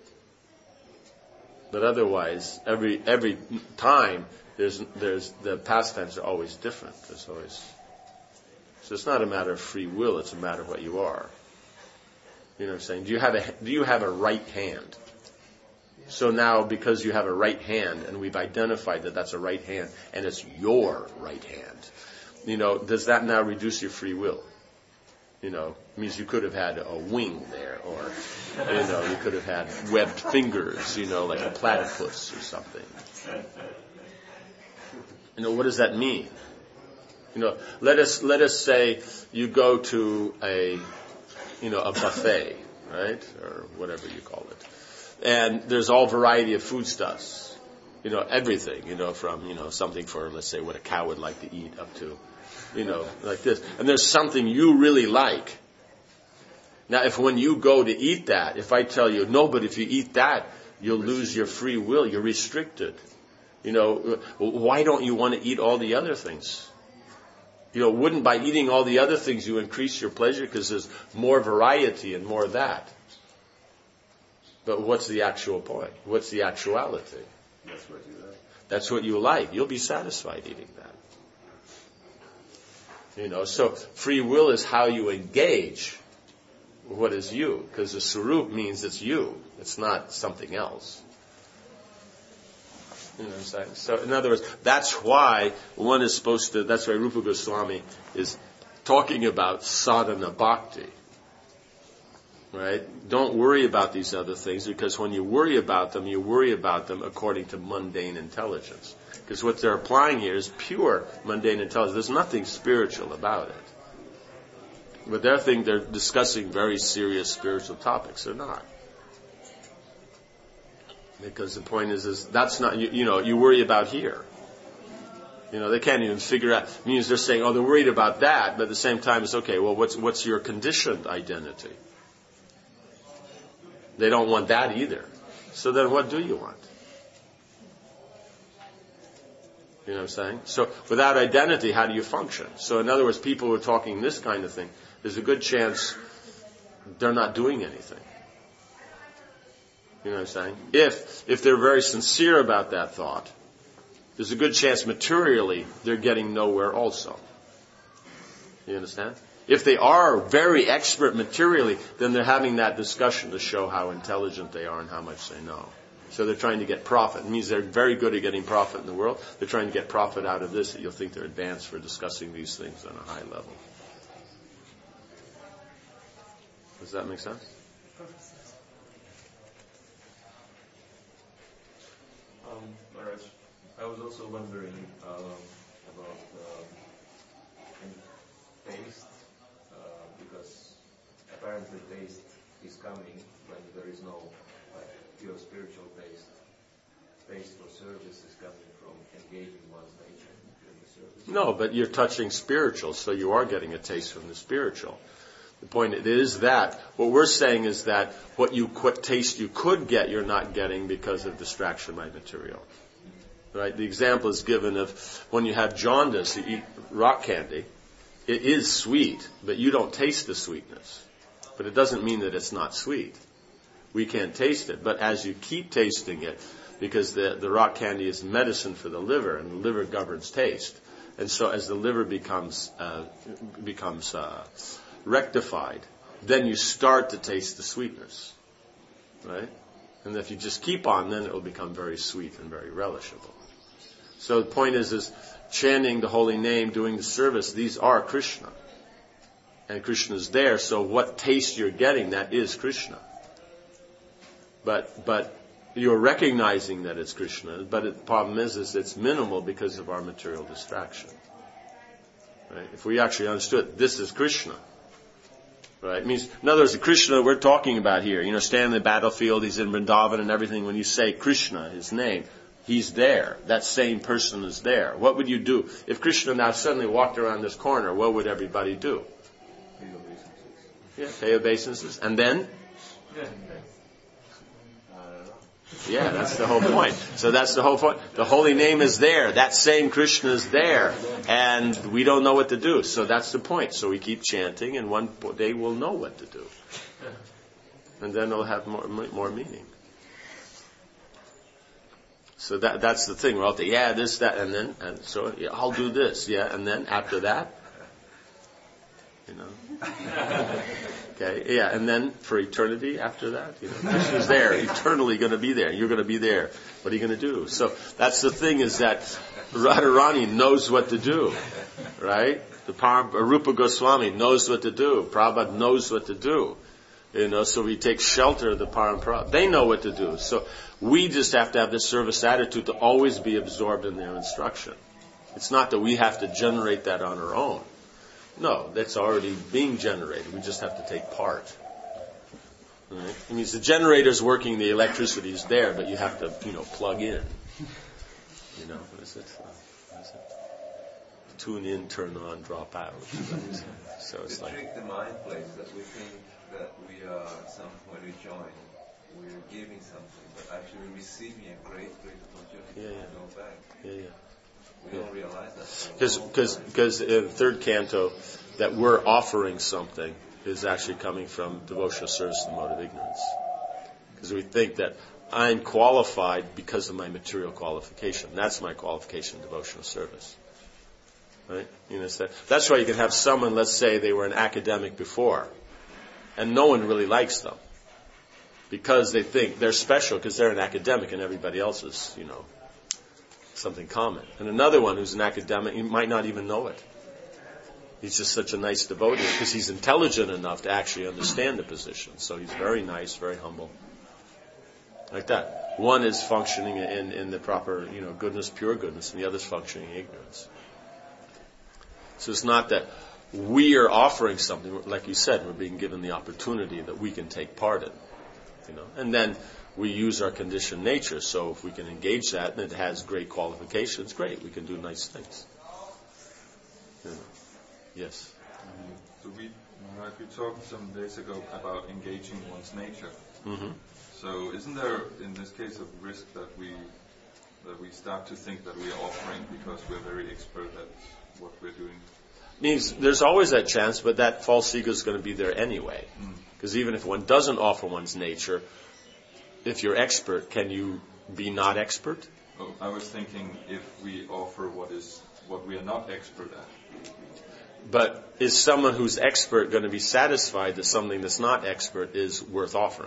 But otherwise, every every time there's there's the pastimes are always different. There's always so it's not a matter of free will, it's a matter of what you are. You know what I'm saying? Do you have a do you have a right hand? So now, because you have a right hand, and we've identified that that's a right hand, and it's your right hand, you know, does that now reduce your free will? You know, it means you could have had a wing there, or, you know, you could have had webbed fingers, you know, like a platypus or something. You know, what does that mean? You know, let us let us say you go to a, you know, a buffet, right, or whatever you call it. And there's all variety of foodstuffs, you know, everything, you know, from, you know, something for, let's say, what a cow would like to eat up to, you know, like this. And there's something you really like. Now, if when you go to eat that, if I tell you, no, but if you eat that, you'll lose your free will, you're restricted. You know, why don't you want to eat all the other things? You know, wouldn't by eating all the other things you increase your pleasure because there's more variety and more of that? But what's the actual point? What's the actuality? That's what you like. That's what you like. You'll be satisfied eating that. You know, so free will is how you engage what is you, because the Swarup means it's you. It's not something else. You know what I'm saying? So in other words, that's why one is supposed to, that's why Rupa Goswami is talking about sadhana bhakti. Right? Don't worry about these other things, because when you worry about them, you worry about them according to mundane intelligence. Because what they're applying here is pure mundane intelligence. There's nothing spiritual about it. But they think they're discussing very serious spiritual topics. They're not. Because the point is, is that's not, you, you know, you worry about here. You know, they can't even figure out, it means they're saying, oh, they're worried about that, but at the same time it's okay, well, what's, what's your conditioned identity? They don't want that either. So then what do you want? You know what I'm saying? So without identity, how do you function? So in other words, people who are talking this kind of thing, there's a good chance they're not doing anything. You know what I'm saying? If, if they're very sincere about that thought, there's a good chance materially they're getting nowhere also. You understand? If they are very expert materially, then they're having that discussion to show how intelligent they are and how much they know. So they're trying to get profit. It means they're very good at getting profit in the world. They're trying to get profit out of this, that you'll think they're advanced for discussing these things on a high level. Does that make sense? Um, Maharaj, I was also wondering um, about um, taste, uh, because apparently taste is coming when there is no like, pure spiritual taste. Taste for service is coming from engaging one's nature in the service. No, but you're touching spiritual, so you are getting a taste from the spiritual. The point is that what we're saying is that what you what taste you could get, you're not getting because of distraction by material. Right? The example is given of when you have jaundice, you eat rock candy. It is sweet, but you don't taste the sweetness. But it doesn't mean that it's not sweet. We can't taste it, but as you keep tasting it, because the, the rock candy is medicine for the liver, and the liver governs taste. And so as the liver becomes uh, becomes uh, rectified, then you start to taste the sweetness. Right? And if you just keep on, then it will become very sweet and very relishable. So the point is, is chanting the holy name, doing the service, these are Krishna. And Krishna is there, so what taste you're getting, that is Krishna. But but you're recognizing that it's Krishna, but the problem is, is it's minimal because of our material distraction. Right? If we actually understood, this is Krishna. Right? It means, in other words, the Krishna we're talking about here, you know, stand in the battlefield, he's in Vrindavan and everything, when you say Krishna, his name, he's there. That same person is there. What would you do? If Krishna now suddenly walked around this corner, what would everybody do? Pay obeisances. Yeah, pay obeisances. And then? Yeah. I don't know. Yeah, that's the whole point. So that's the whole point. The holy name is there. That same Krishna is there. And we don't know what to do. So that's the point. So we keep chanting, and one day we'll know what to do. And then it'll have more, more meaning. So that that's the thing. We're all saying, yeah, this, that, and then, and so yeah, I'll do this, yeah, and then after that, you know, okay, yeah, and then for eternity after that, you know, Krishna's there, eternally going to be there. You're going to be there. What are you going to do? So that's the thing, is that Radharani knows what to do, right? The Par- Rupa Goswami knows what to do. Prabhupada knows what to do. You know, so we take shelter of the Parampara. They know what to do. So we just have to have this service attitude to always be absorbed in their instruction. It's not that we have to generate that on our own. No, that's already being generated. We just have to take part. Right? It means the generator's working, the electricity is there, but you have to, you know, plug in. You know, what is it? What is it? Tune in, turn on, drop out. So it's the like... trick the mind plays that we think that we are some when we join we're giving something, but actually receiving a great, great opportunity Yeah, yeah. to go back. Yeah, yeah. We don't realize that. Because because in the third canto, that we're offering something is actually coming from devotional service and the mode of ignorance. Because we think that I'm qualified because of my material qualification. That's my qualification in devotional service. Right? You know, so that's why you can have someone, let's say they were an academic before, and no one really likes them. Because they think they're special because they're an academic and everybody else is, you know, something common. And another one who's an academic, you might not even know it. He's just such a nice devotee because he's intelligent enough to actually understand the position. So he's very nice, very humble. Like that. One is functioning in, in the proper, you know, goodness, pure goodness, and the other is functioning in ignorance. So it's not that we are offering something, like you said, we're being given the opportunity that we can take part in. You know, and then we use our conditioned nature. So if we can engage that and it has great qualifications, great. We can do nice things. You know. Yes. Um, so we, like we talked some days ago about engaging one's nature. Mm-hmm. So isn't there, in this case, a risk that we that we start to think that we are offering because we're very expert at what we're doing? Means there's always that chance, but that false ego is going to be there anyway. Because mm. even if one doesn't offer one's nature, if you're expert, can you be not expert? Oh, I was thinking if we offer what is what we are not expert at. But is someone who's expert going to be satisfied that something that's not expert is worth offering?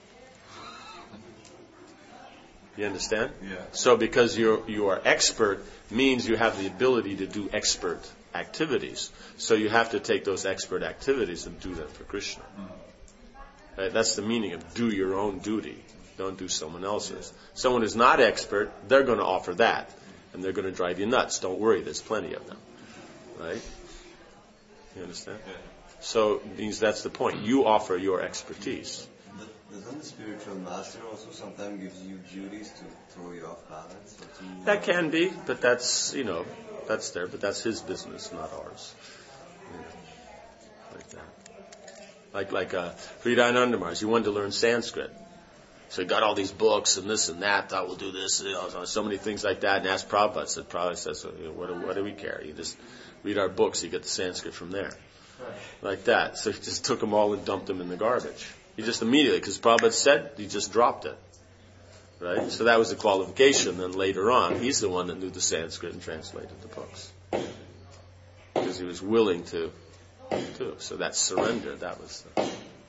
You understand? Yeah. So because you're you are expert means you have the ability to do expert activities. So you have to take those expert activities and do them for Krishna. Mm. Right? That's the meaning of do your own duty. Don't do someone else's. Someone who's not expert, they're going to offer that. And they're going to drive you nuts. Don't worry, there's plenty of them. Right? You understand? Yeah. So it means that's the point. You offer your expertise. Doesn't the spiritual master also sometimes gives you duties to throw you off balance? Or to, that can be, but that's, you know, that's there, but that's his business, not ours. You know, like that. Like, like, uh, Hridayananda Maharaj, he wanted to learn Sanskrit. So he got all these books and this and that, thought we'll do this, you know, so many things like that, and asked Prabhupada. Said, Prabhupada says, what do, what do we care? You just read our books, you get the Sanskrit from there. Like that. So he just took them all and dumped them in the garbage. He just immediately, because Prabhupada said, he just dropped it. Right? So that was the qualification. Then later on, he's the one that knew the Sanskrit and translated the books. Because he was willing to do. So that surrender, that was the...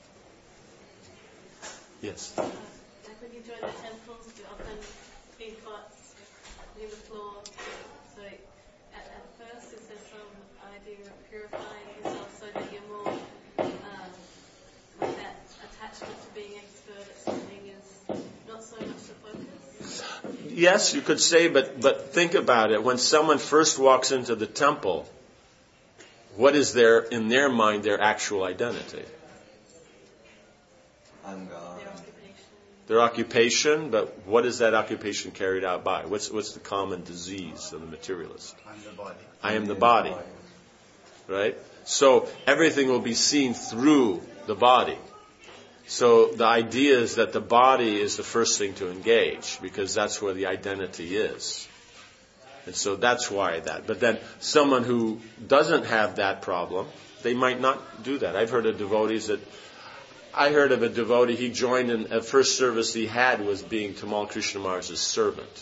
Yes? Like when you join the temples, you often clean pots, clean the floor. So at, at first, is there some idea of purifying yourself so that you're more... attachment to being expert at something is not so much the focus? Yes, you could say, but, but think about it. When someone first walks into the temple, what is their, in their mind, their actual identity? I'm God. Their occupation. Their occupation, but what is that occupation carried out by? What's, what's the common disease of the materialist? I'm the body. I am the body. Right? So everything will be seen through the body. So the idea is that the body is the first thing to engage because that's where the identity is. And so that's why that. But then someone who doesn't have that problem, they might not do that. I've heard of devotees that, I heard of a devotee, he joined in, a first service he had was being Tamal Krishna Maharaj's servant.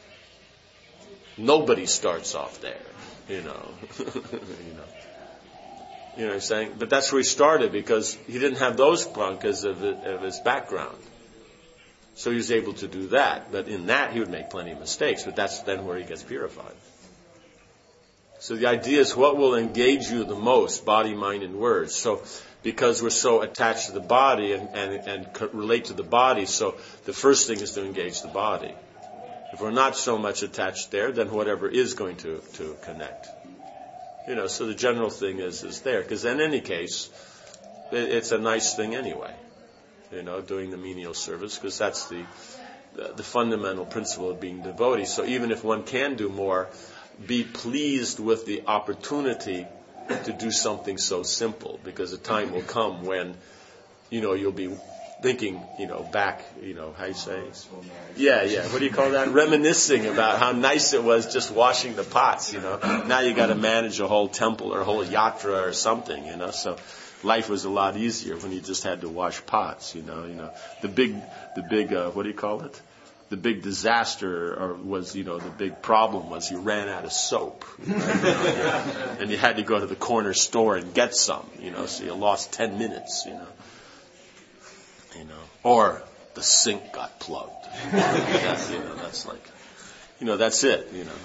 Nobody starts off there, you know. you know. You know what I'm saying? But that's where he started because he didn't have those because of, of his background. So he was able to do that. But in that, he would make plenty of mistakes. But that's then where he gets purified. So the idea is what will engage you the most, body, mind, and words. So because we're so attached to the body and, and, and relate to the body, so the first thing is to engage the body. If we're not so much attached there, then whatever is going to, to connect. You know, so the general thing is is there. Because in any case, it, it's a nice thing anyway. You know, doing the menial service, because that's the, the the fundamental principle of being devotee. So even if one can do more, be pleased with the opportunity to do something so simple, because a time will come when, you know, you'll be thinking, you know, back, you know, how you say? Yeah, yeah. What do you call that? Reminiscing about how nice it was just washing the pots, you know. Now you got to manage a whole temple or a whole yatra or something, you know. So life was a lot easier when you just had to wash pots, you know. You know, the big, the big, uh, what do you call it? The big disaster or was, you know, the big problem was you ran out of soap. Right? And you had to go to the corner store and get some, you know, so you lost ten minutes, you know. You know, or the sink got plugged. That's, you know, that's like, you know, that's it, you know.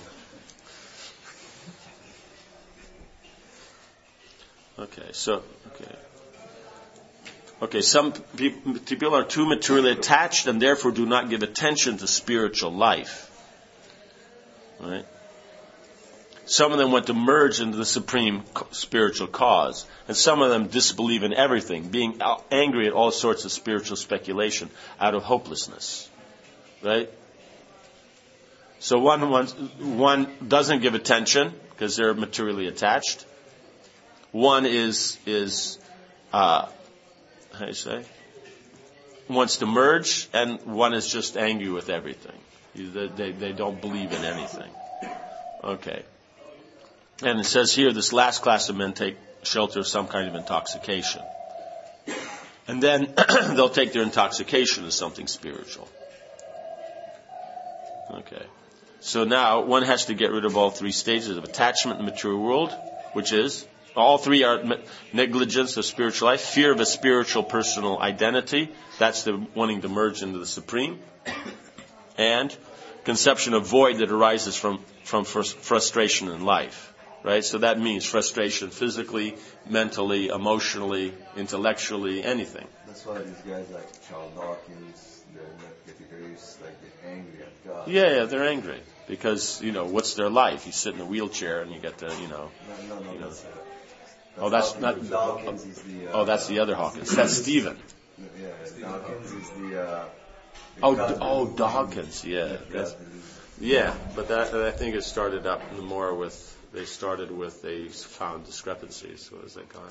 Okay, so, okay. Okay, some people, people are too materially attached and therefore do not give attention to spiritual life. Right? Some of them want to merge into the supreme spiritual cause. And some of them disbelieve in everything, being angry at all sorts of spiritual speculation out of hopelessness. Right? So one, one, one doesn't give attention because they're materially attached. One is, is uh, how do you say? Wants to merge, and one is just angry with everything. They, they, they don't believe in anything. Okay. And it says here, this last class of men take shelter of some kind of intoxication. And then they'll take their intoxication as something spiritual. Okay. So now one has to get rid of all three stages of attachment in the material world, which is, all three are negligence of spiritual life, fear of a spiritual personal identity, that's the wanting to merge into the supreme, and conception of void that arises from, from frustration in life. Right? So that means frustration physically, mentally, emotionally, intellectually, anything. That's why these guys like Charles Dawkins, they're in that category, like they're angry at God. Yeah, yeah, they're angry. Because, you know, what's their life? You sit in a wheelchair and you get to, you know... No, no, no. You know, that's, uh, that's oh, that's Dawkins. not... Dawkins is the... Uh, oh, that's the other Hawkins. That's Stephen. Yeah, Dawkins is the... Uh, the oh, God D- oh, belief. Dawkins, yeah. The That's, God belief. yeah, but that, I think it started up more with... They started with, they found discrepancies. What was that guy?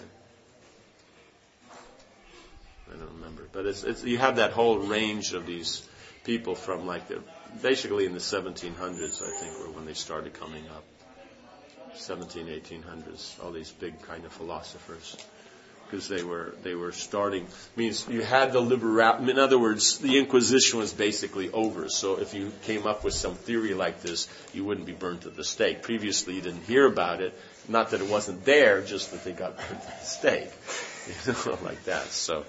I don't remember. But it's, it's, you have that whole range of these people from like the, basically in the seventeen hundreds, I think, were when they started coming up. seventeen, eighteen hundreds, all these big kind of philosophers. Because they were, they were starting, means you had the liberal, in other words, the Inquisition was basically over. So if you came up with some theory like this, you wouldn't be burned at the stake. Previously you didn't hear about it, not that it wasn't there, just that they got burned at the stake. You know, like that. So,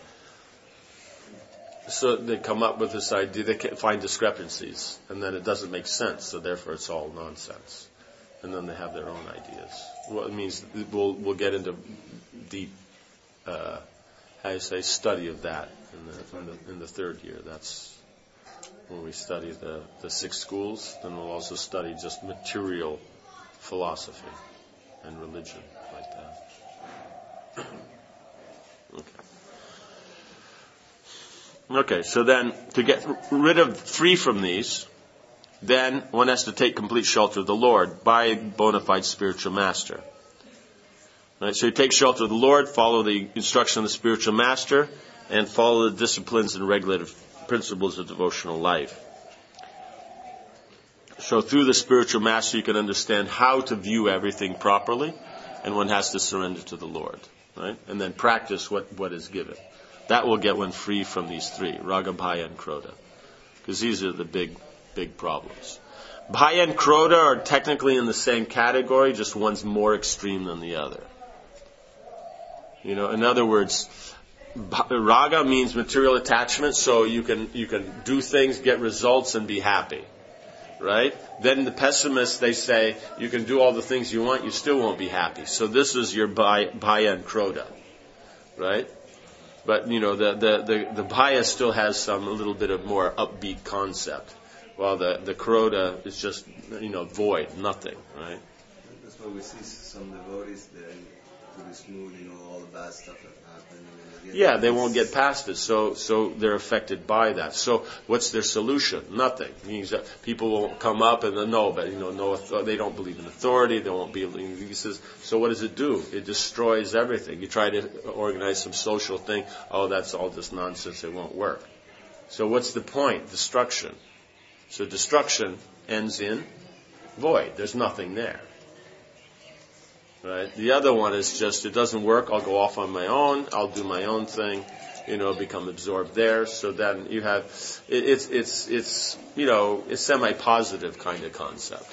so they come up with this idea, they find discrepancies, and then it doesn't make sense, so therefore it's all nonsense. And then they have their own ideas. Well, it means we'll, we'll get into deep Uh, how you say, study of that in the, in the in the third year. That's when we study the, the six schools. Then we'll also study just material philosophy and religion like that. Okay. Okay, so then to get rid of, free from these, then one has to take complete shelter of the Lord by a bona fide spiritual master. Right, so you take shelter of the Lord, follow the instruction of the spiritual master, and follow the disciplines and regulative principles of devotional life. So through the spiritual master you can understand how to view everything properly, and one has to surrender to the Lord. Right? And then practice what, what is given. That will get one free from these three, Raga, Bhaya, and Krodha. Because these are the big, big problems. Bhaya and Krodha are technically in the same category, just one's more extreme than the other. You know, in other words, raga means material attachment, so you can you can do things, get results, and be happy, right? Then the pessimists, they say you can do all the things you want, you still won't be happy. So this is your bhaya and krodha, right? But you know, the the the, the bhaya still has some a little bit of more upbeat concept, while the the krodha is just, you know, void, nothing, right? That's why we see some devotees that to this mood, you know, all the bad stuff that happened. And they Yeah, they won't get past it, so so they're affected by that. So what's their solution? Nothing. It means that people won't come up and no, but you know, no, they don't believe in authority. They won't believe. He says, so what does it do? It destroys everything. You try to organize some social thing. Oh, that's all just nonsense. It won't work. So what's the point? Destruction. So destruction ends in void. There's nothing there. Right? The other one is just, it doesn't work, I'll go off on my own, I'll do my own thing, you know, become absorbed there. So then you have, it, it's, it's, it's, you know, it's semi-positive kind of concept.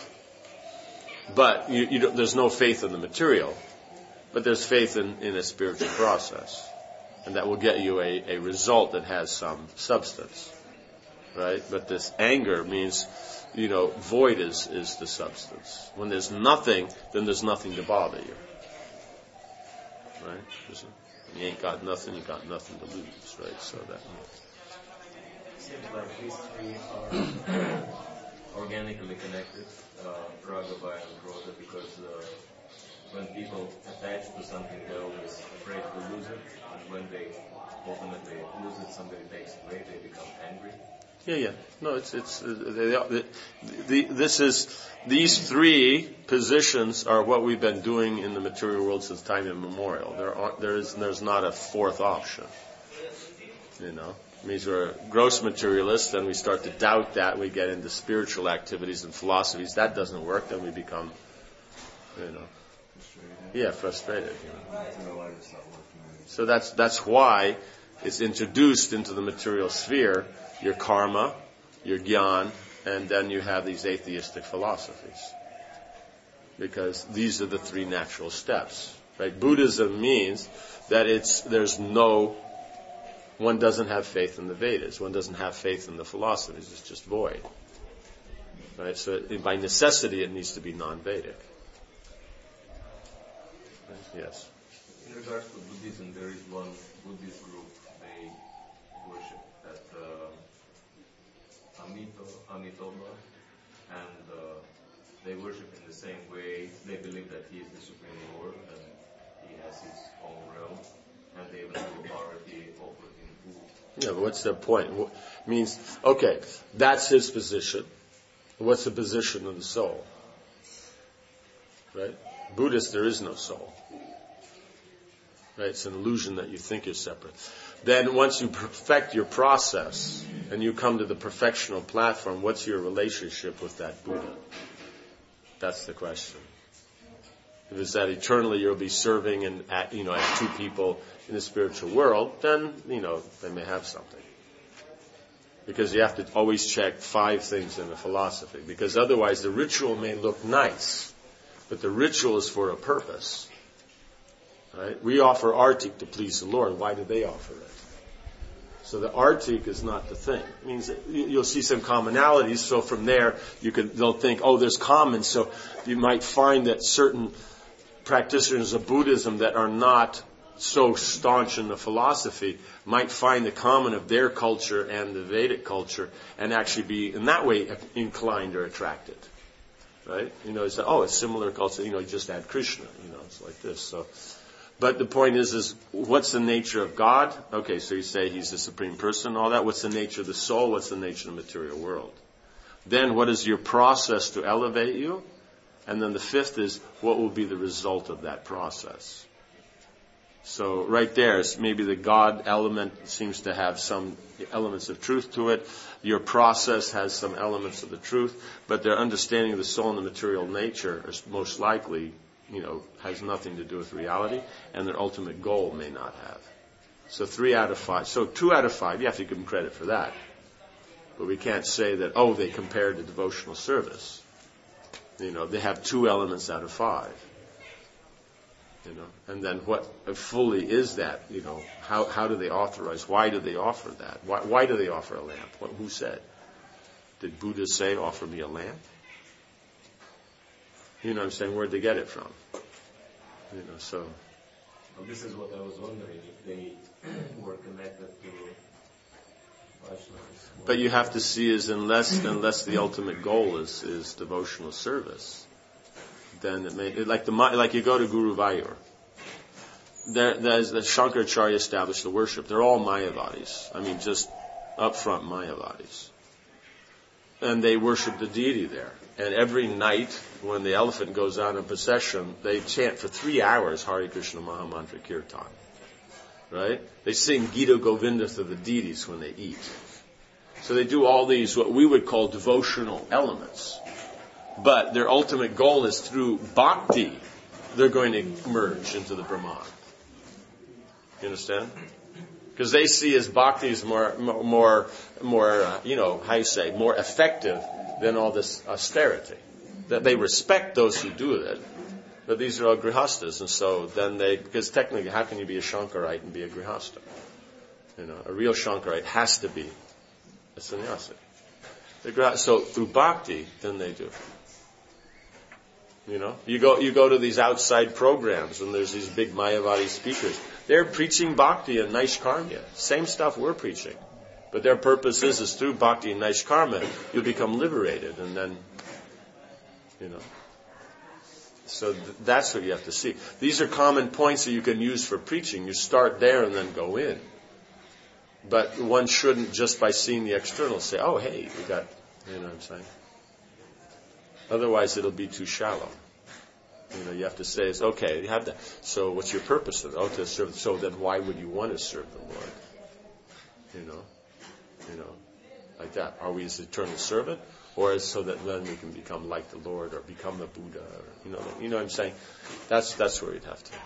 But you, you don't, there's no faith in the material, but there's faith in, in a spiritual process. And that will get you a, a result that has some substance. Right? But this anger means, you know, void is, is the substance. When there's nothing, then there's nothing to bother you. Right? When you ain't got nothing, you got nothing to lose, right? So that seems like these three are organically connected, uh, Raga, Bhaya, and Krodha, because uh, when people attach to something, they're always afraid to lose it, and when they ultimately lose it, somebody takes it away, they become angry. Yeah, yeah. No, it's it's uh, the, the, this is these three positions are what we've been doing in the material world since time immemorial. There are there is there's not a fourth option. You know, it means we're gross materialists, then we start to doubt that. We get into spiritual activities and philosophies. That doesn't work. Then we become, you know, yeah, frustrated. You know. So that's that's why it's introduced into the material sphere. Your karma, your gyan, and then you have these atheistic philosophies. Because these are the three natural steps. Right? Buddhism means that it's there's no one doesn't have faith in the Vedas, one doesn't have faith in the philosophies, it's just void. Right? So it, by necessity it needs to be non-Vedic. Right? Yes. In regards to Buddhism, there is one Buddhist group, they worship at uh, Amito, Amitabha, and uh, they worship in the same way. They believe that he is the Supreme Lord and he has his own realm, and they even do party offered in food. Yeah, but what's their point? What, means, okay, that's his position. What's the position of the soul? Right? Buddhist, there is no soul. Right? It's an illusion that you think you're separate. Then once you perfect your process and you come to the perfectional platform, what's your relationship with that Buddha? That's the question. If it's that eternally you'll be serving and at, you know, as two people in the spiritual world, then, you know, they may have something. Because you have to always check five things in the philosophy. Because otherwise the ritual may look nice, but the ritual is for a purpose. Right? We offer artik to please the Lord. Why do they offer it? So the artik is not the thing. It means that you'll see some commonalities. So from there, you can they'll think, oh, there's common. So you might find that certain practitioners of Buddhism that are not so staunch in the philosophy might find the common of their culture and the Vedic culture and actually be in that way inclined or attracted. Right? You know, it's oh, it's similar culture. You know, you just add Krishna. You know, it's like this. So. But the point is, is what's the nature of God? Okay, so you say He's the Supreme Person, all that. What's the nature of the soul? What's the nature of the material world? Then what is your process to elevate you? And then the fifth is, what will be the result of that process? So right there, it's maybe the God element seems to have some elements of truth to it. Your process has some elements of the truth, but their understanding of the soul and the material nature is most likely, you know, has nothing to do with reality, and their ultimate goal may not have. So three out of five. So two out of five, you have to give them credit for that. But we can't say that, oh, they compared to devotional service. You know, they have two elements out of five. You know, and then what fully is that? You know, how how do they authorize? Why do they offer that? Why why do they offer a lamp? What, who said? Did Buddha say, offer me a lamp? You know what I'm saying? Where'd they get it from? You know, so. Well, this is what I was wondering, if they were connected to Vaishnavas. But you have to see is unless unless the ultimate goal is, is devotional service, then it may like the like you go to Guru Vayur, there, there's the Shankaracharya established the worship. They're all Mayavadis. I mean, just upfront Mayavadis. And they worship the deity there. And every night, when the elephant goes out in procession, they chant for three hours Hare Krishna Mahamantra Kirtan. Right? They sing Gita Govinda to the deities when they eat. So they do all these, what we would call devotional elements. But their ultimate goal is through bhakti, they're going to merge into the Brahman. You understand? Because they see as bhakti is more, more, more, uh, you know, how you say, more effective than all this austerity. That they respect those who do it, but these are all grihastas, and so then they, because technically, how can you be a Shankarite and be a grihasta? You know, a real Shankarite has to be a sannyasi. The, so through bhakti, then they do. You know, you go you go to these outside programs, and there's these big Mayavadi speakers. They're preaching bhakti and Naishkarmya. Same stuff we're preaching. But their purpose is, is through bhakti and Naishkarmya, you'll become liberated, and then, you know. So th- that's what you have to see. These are common points that you can use for preaching. You start there and then go in. But one shouldn't just by seeing the external say, oh, hey, we got, you know what I'm saying? Otherwise, it'll be too shallow. You know, you have to say, it's okay, you have that. So what's your purpose? Oh, to serve. So then why would you want to serve the Lord? You know, you know, like that. Are we his eternal servant? Or is so that then we can become like the Lord or become the Buddha? Or, you know, you know what I'm saying? That's, that's where you'd have to.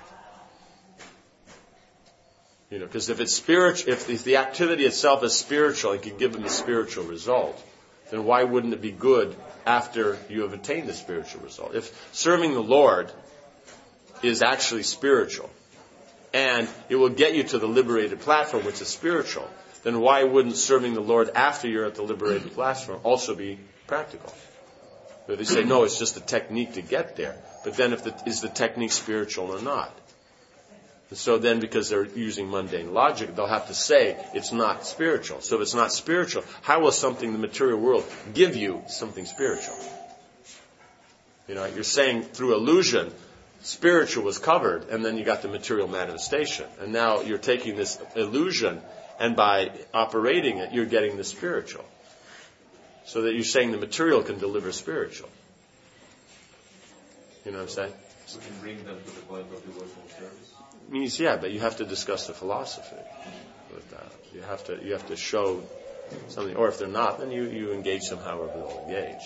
You know, because if it's spiritual, if, if the activity itself is spiritual and can give them a spiritual result, then why wouldn't it be good after you have attained the spiritual result? If serving the Lord is actually spiritual, and it will get you to the liberated platform, which is spiritual, then why wouldn't serving the Lord after you're at the liberated platform also be practical? But they say, no, it's just a technique to get there. But then if the, is the technique spiritual or not? And so then, because they're using mundane logic, they'll have to say it's not spiritual. So if it's not spiritual, how will something in the material world give you something spiritual? You know, you're saying through illusion, spiritual was covered, and then you got the material manifestation. And now you're taking this illusion, and by operating it, you're getting the spiritual. So that you're saying the material can deliver spiritual. You know what I'm saying? We can bring them to the point of devotional service. Means yeah, but you have to discuss the philosophy with that. You have to you have to show something, or if they're not, then you, you engage them however they'll engage.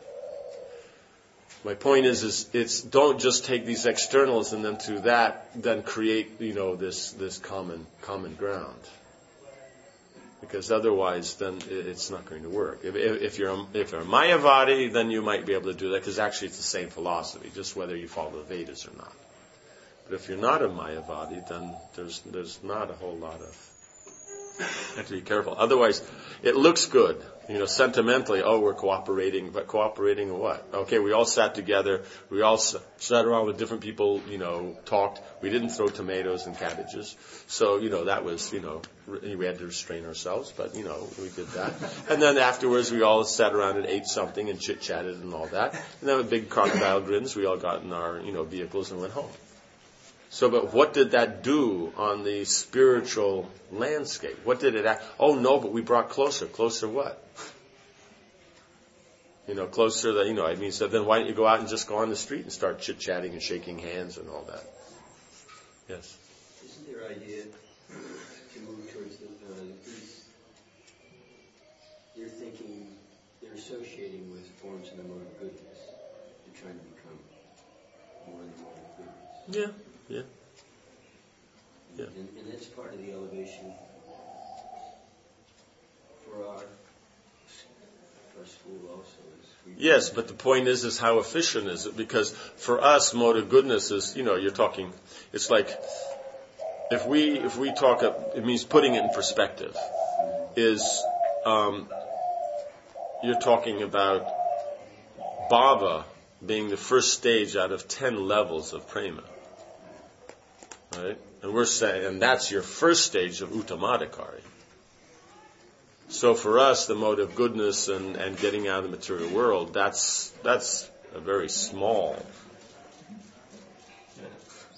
My point is, is it's don't just take these externals and then through that then create you know this this common common ground. Because otherwise, then it's not going to work. If, if you're a, if you're a Mayavadi, then you might be able to do that because actually it's the same philosophy, just whether you follow the Vedas or not. But if you're not a Mayavadi, then there's there's not a whole lot of. You have to be careful. Otherwise, it looks good, you know, sentimentally. Oh, we're cooperating, but cooperating in what? Okay, we all sat together. We all sat around with different people, you know, talked. We didn't throw tomatoes and cabbages. So, you know, that was, you know, we had to restrain ourselves, but, you know, we did that. And then afterwards, we all sat around and ate something and chit-chatted and all that. And then with big crocodile grins, we all got in our, you know, vehicles and went home. So, but what did that do on the spiritual landscape? What did it act? Oh, no, but we brought closer. Closer what? You know, closer that, you know, I mean, so then why don't you go out and just go on the street and start chit-chatting and shaking hands and all that? Yes? Isn't their idea to move towards the, uh, these, they're thinking, they're associating with forms in the mode of goodness. They're trying to become more in the mode of goodness. Yeah. Yeah. Yeah. And, and that's part of the elevation for our, our school also. Is we yes, but the point is, is how efficient is it? Because for us, mode of goodness is, you know, you're talking, it's like, if we, if we talk, it means putting it in perspective, is, um, you're talking about bhava being the first stage out of ten levels of prema. Right? And we're saying, and that's your first stage of uttamadhikari. So for us, the mode of goodness and, and getting out of the material world, that's that's a very small.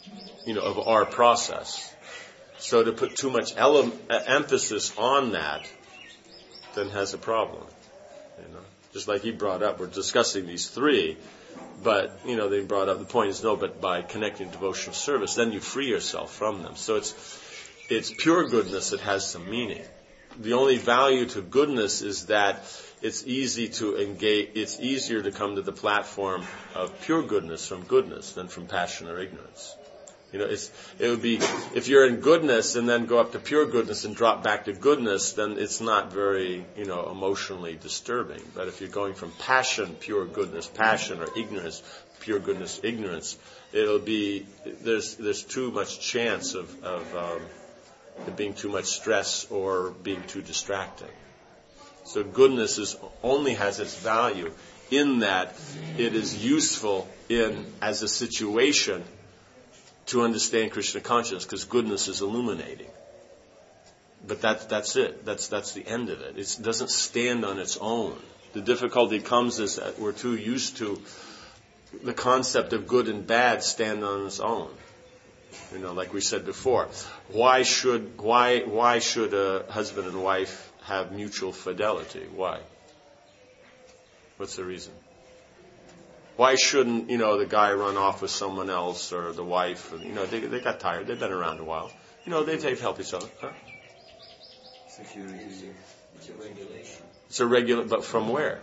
you know, of our process. So to put too much ele- emphasis on that, then has a problem. You know, just like he brought up, we're discussing these three, but you know, they brought up the point is no, but by connecting devotional service, then you free yourself from them. So it's it's pure goodness that has some meaning. The only value to goodness is that it's easy to engage. It's easier to come to the platform of pure goodness from goodness than from passion or ignorance. You know, it's, it would be, if you're in goodness and then go up to pure goodness and drop back to goodness, then it's not very, you know, emotionally disturbing. But if you're going from passion, pure goodness, passion, or ignorance, pure goodness, ignorance, it'll be, there's, there's too much chance of, of, um, it being too much stress or being too distracting. So goodness is, only has its value in that it is useful in, as a situation, to understand Krishna consciousness, because goodness is illuminating. But that, that's it. That's, that's the end of it. It's, it doesn't stand on its own. The difficulty comes is that we're too used to the concept of good and bad stand on its own. You know, like we said before, why should, why, why should a husband and wife have mutual fidelity? Why? What's the reason? Why shouldn't, you know, the guy run off with someone else or the wife? Or, you know, they they got tired. They've been around a while. You know, they they've helped each other. Huh? Security. It's a regulation. It's a regular, but from where?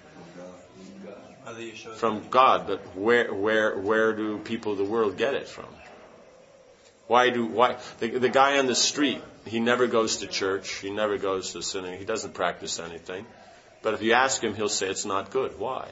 From God. But where where where do people of the world get it from? Why do why the the guy on the street? He never goes to church. He never goes to synagogue. He doesn't practice anything. But if you ask him, he'll say it's not good. Why?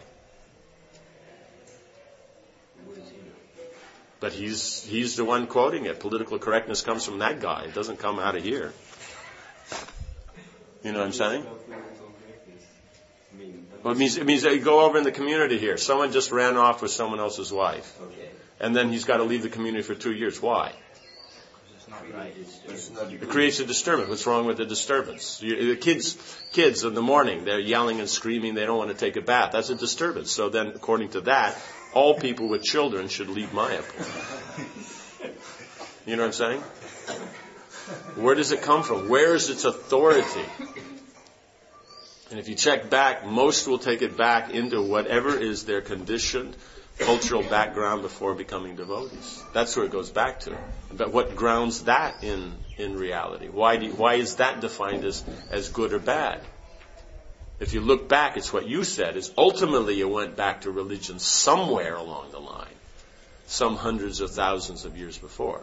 But he's he's the one quoting it. Political correctness comes from that guy. It doesn't come out of here. You know what I'm saying? Well, it means it means that you go over in the community here. Someone just ran off with someone else's wife, and then he's got to leave the community for two years. Why? It's not right. It creates a disturbance. What's wrong with the disturbance? You, the kids, kids in the morning, they're yelling and screaming. They don't want to take a bath. That's a disturbance. So then, according to that, all people with children should leave Mayapur. You know what I'm saying? Where does it come from? Where is its authority? And if you check back, most will take it back into whatever is their conditioned cultural background before becoming devotees. That's where it goes back to. But what grounds that in in reality? Why do you, why is that defined as, as good or bad? If you look back, it's what you said, is ultimately you went back to religion somewhere along the line, some hundreds of thousands of years before.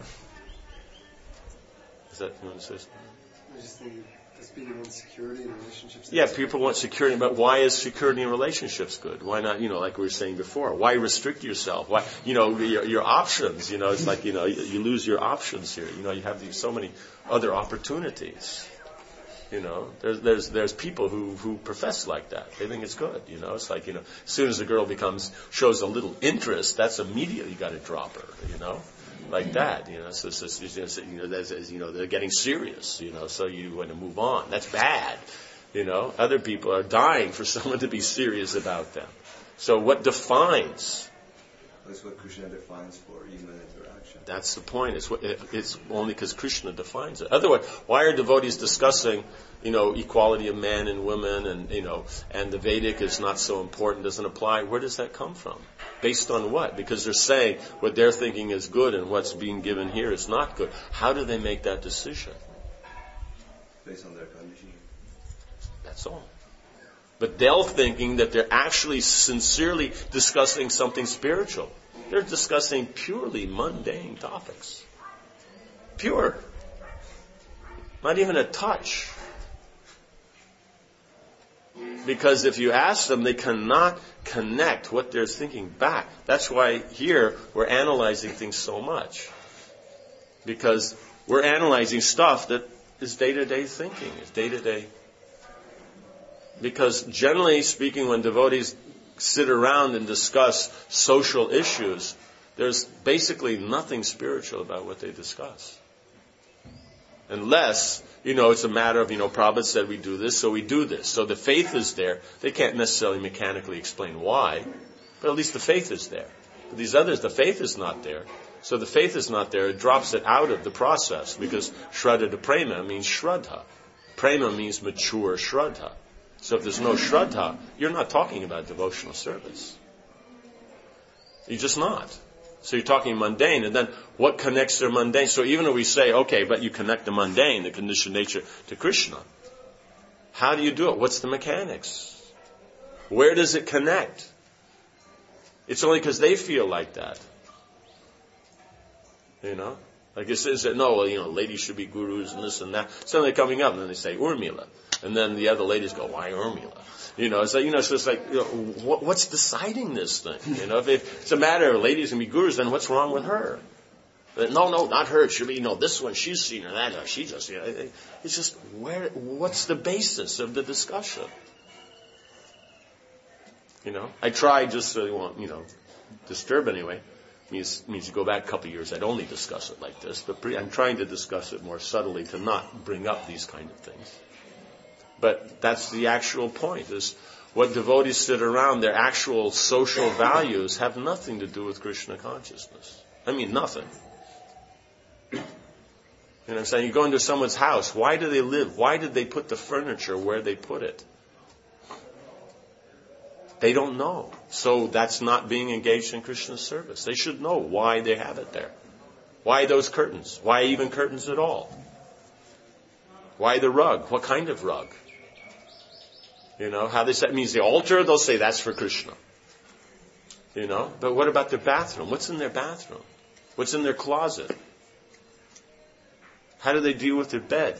Is that, you want to say something? I just think does people want security in relationships? Yeah, people want security, but why is security in relationships good? Why not, you know, like we were saying before, why restrict yourself? Why, you know, your, your options, you know, it's like, you know, you, you lose your options here. You know, you have these, so many other opportunities. You know, there's there's there's people who, who profess like that. They think it's good. You know, it's like, you know, as soon as a girl becomes shows a little interest, that's immediately you got to drop her. You know, like that. You know, so, so, so you know, there's, you know, they're getting serious. You know, so you want to move on. That's bad. You know, other people are dying for someone to be serious about them. So what defines? That's what Krishna defines for human interaction. That's the point. It's, what, it's only because Krishna defines it. Otherwise, why are devotees discussing, you know, equality of men and women, and you know, and the Vedic is not so important, doesn't apply? Where does that come from? Based on what? Because they're saying what they're thinking is good and what's being given here is not good. How do they make that decision? Based on their conditioning. That's all. But they're thinking that they're actually sincerely discussing something spiritual. They're discussing purely mundane topics. Pure. Not even a touch. Because if you ask them, they cannot connect what they're thinking back. That's why here we're analyzing things so much. Because we're analyzing stuff that is day-to-day thinking, is day-to-day. Because generally speaking, when devotees sit around and discuss social issues, there's basically nothing spiritual about what they discuss. Unless, you know, it's a matter of, you know, Prabhupada said we do this, so we do this. So the faith is there. They can't necessarily mechanically explain why, but at least the faith is there. But these others, the faith is not there. So the faith is not there. It drops it out of the process because Shraddha to Prema means Shraddha. Prema means mature Shraddha. So if there's no Shraddha, you're not talking about devotional service. You're just not. So you're talking mundane, and then what connects the mundane? So even if we say, okay, but you connect the mundane, the conditioned nature, to Krishna, how do you do it? What's the mechanics? Where does it connect? It's only because they feel like that. You know? Like it says that, no, well, you know, ladies should be gurus and this and that. Suddenly coming up, and then they say, Urmila. And then the other ladies go, why Urmila? You know, it's like, you know, so it's like, you know, what, what's deciding this thing? You know, if, if it's a matter of ladies can be gurus, then what's wrong with her? But no, no, not her. It should be, you know, this one, she's seen her, that, she just, you know, it's just, where, what's the basis of the discussion? You know, I try just so you won't, you know, disturb anyway. Means, means you go back a couple of years, I'd only discuss it like this, but pre- I'm trying to discuss it more subtly to not bring up these kind of things. But that's the actual point, is what devotees sit around, their actual social values have nothing to do with Krishna consciousness. I mean, nothing. You know what I'm saying? You go into someone's house, why do they live? Why did they put the furniture where they put it? They don't know. So that's not being engaged in Krishna's service. They should know why they have it there. Why those curtains? Why even curtains at all? Why the rug? What kind of rug? You know, how they say, it means the altar, they'll say that's for Krishna. You know, but what about their bathroom? What's in their bathroom? What's in their closet? How do they deal with their bed?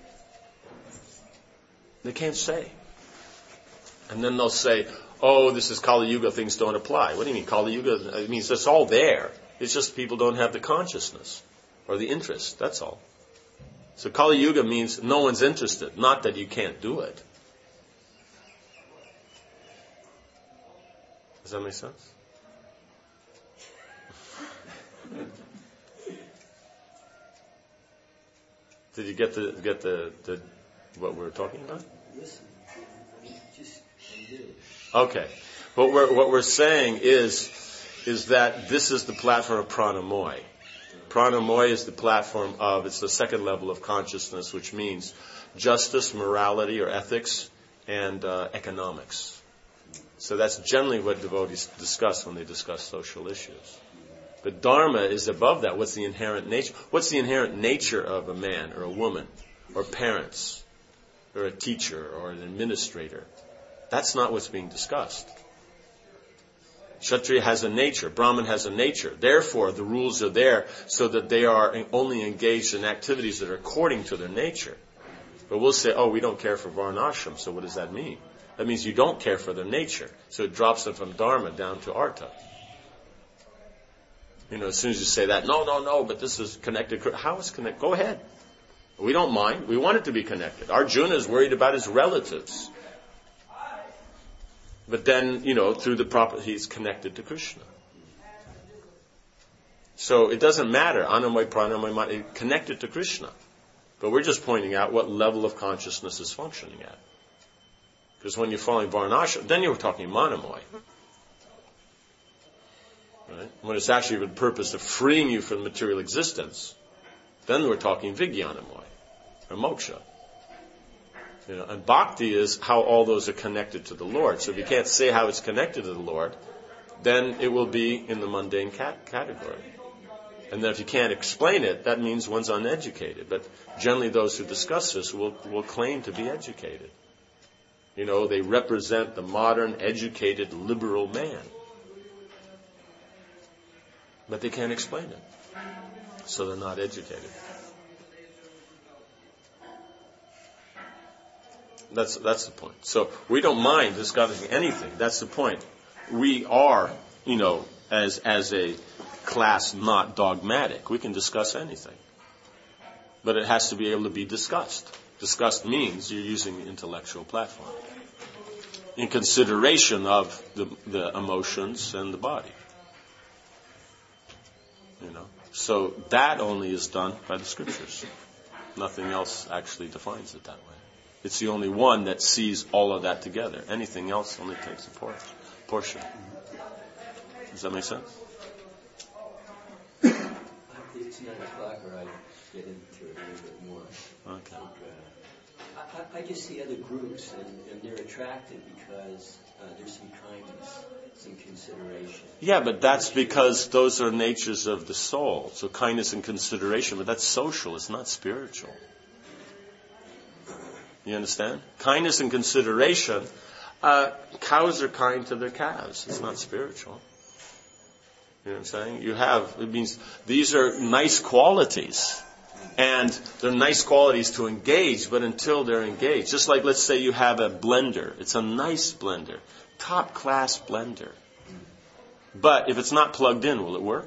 They can't say. And then they'll say, oh, this is Kali Yuga, things don't apply. What do you mean Kali Yuga? It means it's all there. It's just people don't have the consciousness or the interest, that's all. So Kali Yuga means no one's interested, not that you can't do it. Does that make sense? Did you get the get the, the what we're talking about? Listen, just I did. Okay. What we're what we're saying is is that this is the platform of Pranamoy. Pranamoy is the platform of, it's the second level of consciousness, which means justice, morality, or ethics, and uh, economics. So that's generally what devotees discuss when they discuss social issues. But Dharma is above that. What's the inherent nature? What's the inherent nature of a man or a woman or parents or a teacher or an administrator? That's not what's being discussed. Kshatriya has a nature. Brahman has a nature. Therefore, the rules are there so that they are only engaged in activities that are according to their nature. But we'll say, oh, we don't care for Varnashram, so what does that mean? That means you don't care for their nature. So it drops them from Dharma down to Artha. You know, as soon as you say that, no, no, no, but this is connected. How is it connected? Go ahead. We don't mind. We want it to be connected. Arjuna is worried about his relatives. But then, you know, through the proper, he's connected to Krishna. So it doesn't matter. Anamay, pranamay, mani, connected to Krishna. But we're just pointing out what level of consciousness is functioning at. Because when you're following Varnashram, then you're talking Manamoy. Right? When it's actually for the purpose of freeing you from material existence, then we're talking Vijnanamoy, or moksha. You know, and bhakti is how all those are connected to the Lord. So if you can't say how it's connected to the Lord, then it will be in the mundane cat- category. And then if you can't explain it, that means one's uneducated. But generally those who discuss this will, will claim to be educated. You know, they represent the modern, educated, liberal man. But they can't explain it. So they're not educated. That's that's the point. So we don't mind discussing anything. That's the point. We are, you know, as as a class, not dogmatic. We can discuss anything. But it has to be able to be discussed. Discussed means you're using the intellectual platform in consideration of the, the emotions and the body. You know, so that only is done by the scriptures. Nothing else actually defines it that way. It's the only one that sees all of that together. Anything else only takes a por- portion. Does that make sense? It's nine o'clock, or I get into it a little bit more. Okay. I, I just see other groups, and, and they're attracted because uh, there's some kindness, some consideration. Yeah, but that's because those are natures of the soul. So kindness and consideration, but that's social. It's not spiritual. You understand? Kindness and consideration. Uh, cows are kind to their calves. It's not spiritual. You know what I'm saying? You have, it means these are nice qualities. And they're nice qualities to engage, but until they're engaged. Just like, let's say you have a blender. It's a nice blender. Top class blender. But if it's not plugged in, will it work?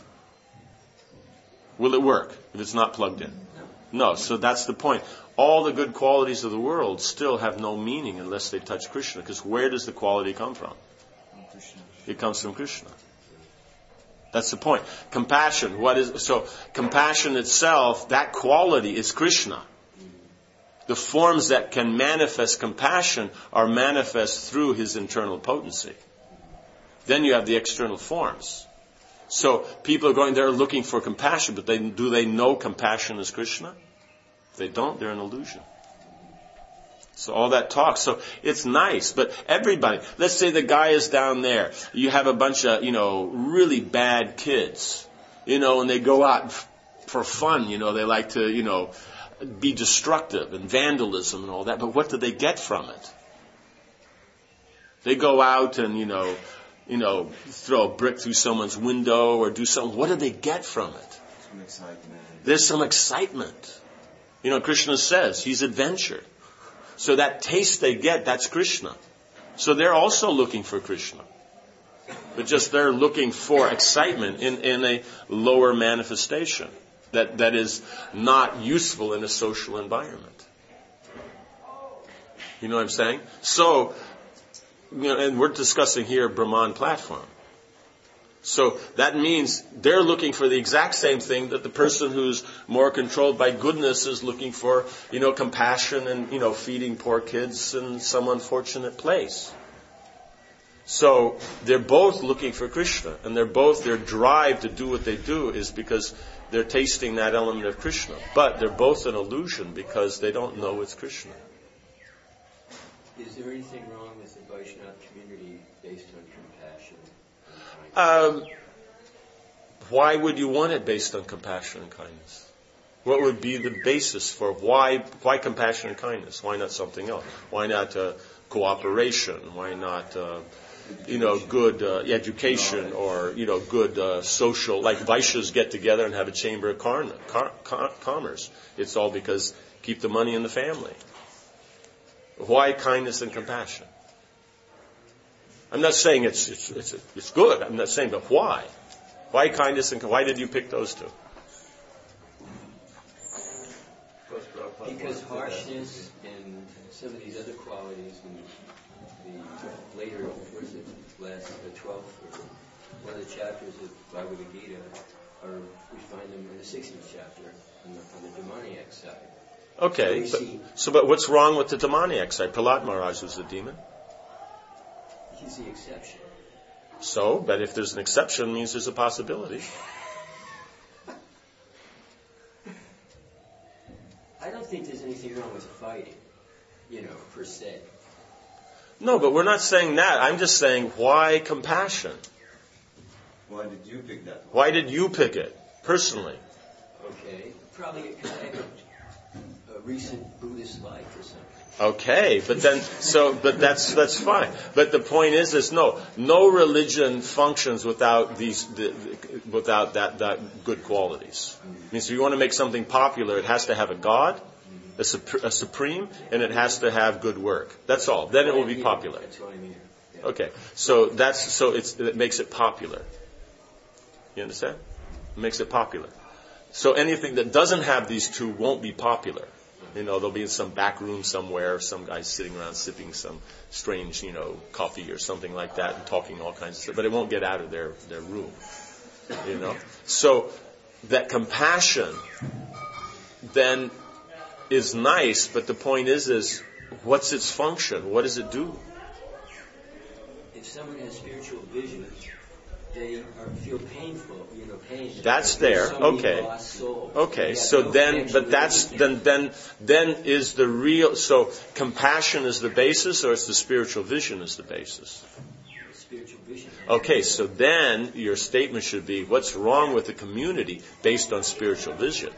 Will it work if it's not plugged in? No. So that's the point. All the good qualities of the world still have no meaning unless they touch Krishna. Because where does the quality come from? It comes from Krishna. That's the point. Compassion. What is so? Compassion itself, that quality is Krishna. The forms that can manifest compassion are manifest through His internal potency. Then you have the external forms. So people are going there looking for compassion, but they, do they know compassion is Krishna? If they don't, they're an illusion. So all that talk, so it's nice, but everybody, let's say the guy is down there, you have a bunch of, you know, really bad kids, you know, and they go out f- for fun, you know, they like to, you know, be destructive and vandalism and all that, but what do they get from it? They go out and, you know, you know, throw a brick through someone's window or do something. What do they get from it? Some excitement. There's some excitement. You know, Krishna says he's adventure. So that taste they get, that's Krishna. So they're also looking for Krishna. But just they're looking for excitement in, in a lower manifestation that, that is not useful in a social environment. You know what I'm saying? So, you know, and we're discussing here Brahman platform. So that means they're looking for the exact same thing that the person who's more controlled by goodness is looking for, you know, compassion and, you know, feeding poor kids in some unfortunate place. So they're both looking for Krishna, and they're both, their drive to do what they do is because they're tasting that element of Krishna. But they're both an illusion because they don't know it's Krishna. Is there anything wrong with the Vaishnava community based on compassion? Um, why would you want it based on compassion and kindness? What would be the basis for why why compassion and kindness? Why not something else? Why not uh, cooperation? Why not uh, you know good uh, education or you know good uh, social? Like Vaishyas get together and have a chamber of car- car- car- commerce. It's all because keep the money in the family. Why kindness and compassion? I'm not saying it's it's it's, it's good. I'm not saying, but why? Why kindness and why did you pick those two? Because harshness and some of these other qualities in the later, what is it, last the twelfth or one of the chapters of Bhagavad Gita, are we find them in the sixteenth chapter on the, on the demoniac side. Okay, so, but, see, so but what's wrong with the demoniac side? Prahlad Maharaj was a demon. He's the exception. So, but if there's an exception, it means there's a possibility. I don't think there's anything wrong with fighting, you know, per se. No, but we're not saying that. I'm just saying, why compassion? Why did you pick that one? Why did you pick it, personally? Okay, probably a kind of a recent Buddhist life or something. Okay, but then, so, but that's, that's fine. But the point is, is no, no religion functions without these, the, without that, that good qualities. I mean, so you want to make something popular, it has to have a God, a, sup- a supreme, and it has to have good work. That's all. Then it will be popular. That's what I mean. Yeah. Okay, so that's, so it's, it makes it popular. You understand? It makes it popular. So anything that doesn't have these two won't be popular. You know, they'll be in some back room somewhere, some guy sitting around sipping some strange, you know, coffee or something like that and talking all kinds of stuff. But it won't get out of their, their room. You know? So that compassion then is nice, but the point is, is what's its function? What does it do? If someone has spiritual vision, they are, feel painful, you know, pain. That's There's there. so many Okay. lost souls. Okay. They have So no then, connection but with that's the- then then then is the real. So compassion is the basis, or is the spiritual vision is the basis? spiritual vision. Okay. So then your statement should be, what's wrong with the community based on spiritual vision?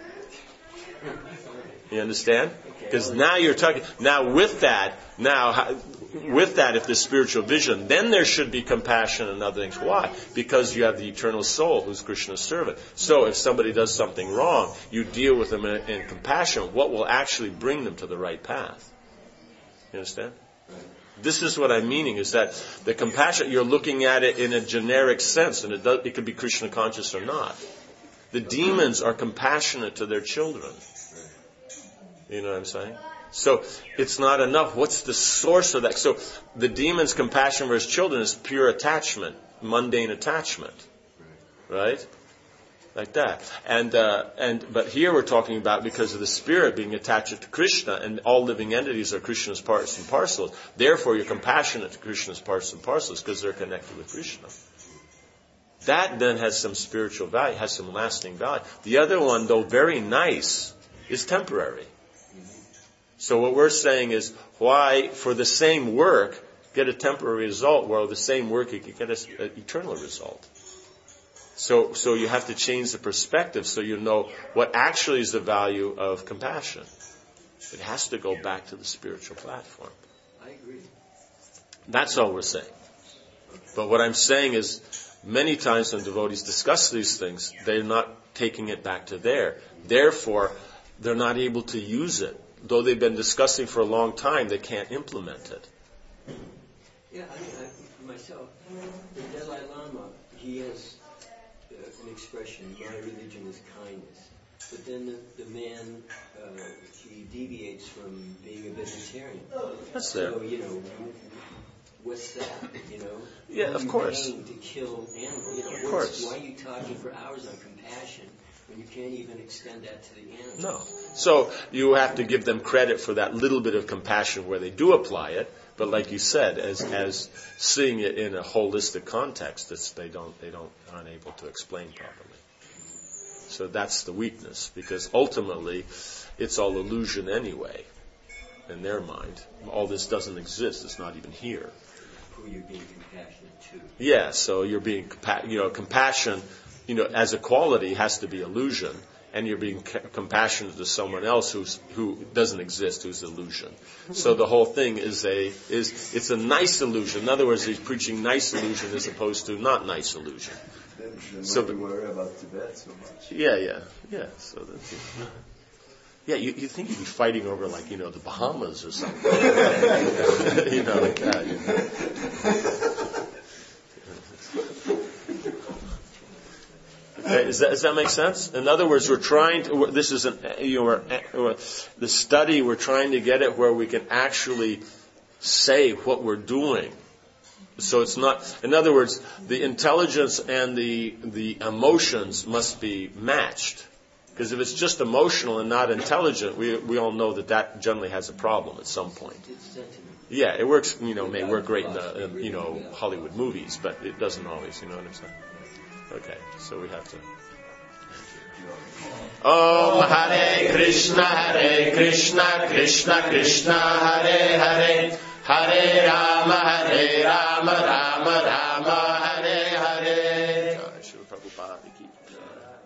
You understand? Because now you're talking. Now with that, now how- with that, if there's spiritual vision, then there should be compassion and other things. Why? Because you have the eternal soul who's Krishna's servant. So if somebody does something wrong, you deal with them in, in compassion. What will actually bring them to the right path? You understand? This is what I'm meaning, is that the compassion, you're looking at it in a generic sense, and it, does, it could be Krishna conscious or not. The demons are compassionate to their children. You know what I'm saying? So it's not enough. What's the source of that? So the demon's compassion for his children is pure attachment, mundane attachment, right? Like that. And uh, and but here we're talking about because of the spirit being attached to Krishna, and all living entities are Krishna's parts and parcels. Therefore, you're compassionate to Krishna's parts and parcels because they're connected with Krishna. That then has some spiritual value, has some lasting value. The other one, though very nice, is temporary. So what we're saying is, why, for the same work, get a temporary result, while the same work you can get an eternal result. So, so you have to change the perspective so you know what actually is the value of compassion. It has to go back to the spiritual platform. I agree. That's all we're saying. But what I'm saying is, many times when devotees discuss these things, they're not taking it back to there. Therefore, they're not able to use it. Though they've been discussing for a long time, they can't implement it. Yeah, I mean, I, for myself, the Dalai Lama, he has uh, an expression, my religion is kindness. But then the, the man, uh, he deviates from being a vegetarian. That's there. So, you know, what's that, you know? Yeah, Why of are you course. paying to kill animals? You know, Of course. Why are you talking for hours on compassion when you can't even extend that to the animals? No. So you have to give them credit for that little bit of compassion where they do apply it. But like you said, as as seeing it in a holistic context, it's, they don't they don't aren't able to explain properly. So that's the weakness, because ultimately it's all illusion anyway. In their mind, all this doesn't exist. It's not even here. Who you're being compassionate to. Yeah. So you're being compa- you know compassion. You know, as a quality, has to be illusion, and you're being c- compassionate to someone else who's who doesn't exist, who's illusion. So the whole thing is a is it's a nice illusion. In other words, he's preaching nice illusion as opposed to not nice illusion. Then So why the- we worry about Tibet so much? Yeah, yeah, yeah. So that's it. Yeah, you you think you'd be fighting over like you know the Bahamas or something, you know, like that. You know? Okay, does that, does that make sense? In other words, we're trying to, this is an, you know, we're, we're, the study, we're trying to get it where we can actually say what we're doing. So it's not, in other words, the intelligence and the, the emotions must be matched. Because if it's just emotional and not intelligent, we, we all know that that generally has a problem at some point. It's sentiment. Yeah, it works, you know, may work great in the, in, you know, Hollywood movies, but it doesn't always, you know what I'm saying? Okay, so we have to. Om Hare Krishna, Hare Krishna, Krishna Krishna, Hare Hare, Hare Rama, Hare Rama, Rama Rama, Hare Hare. Jai Shri Prabhupada ki jai.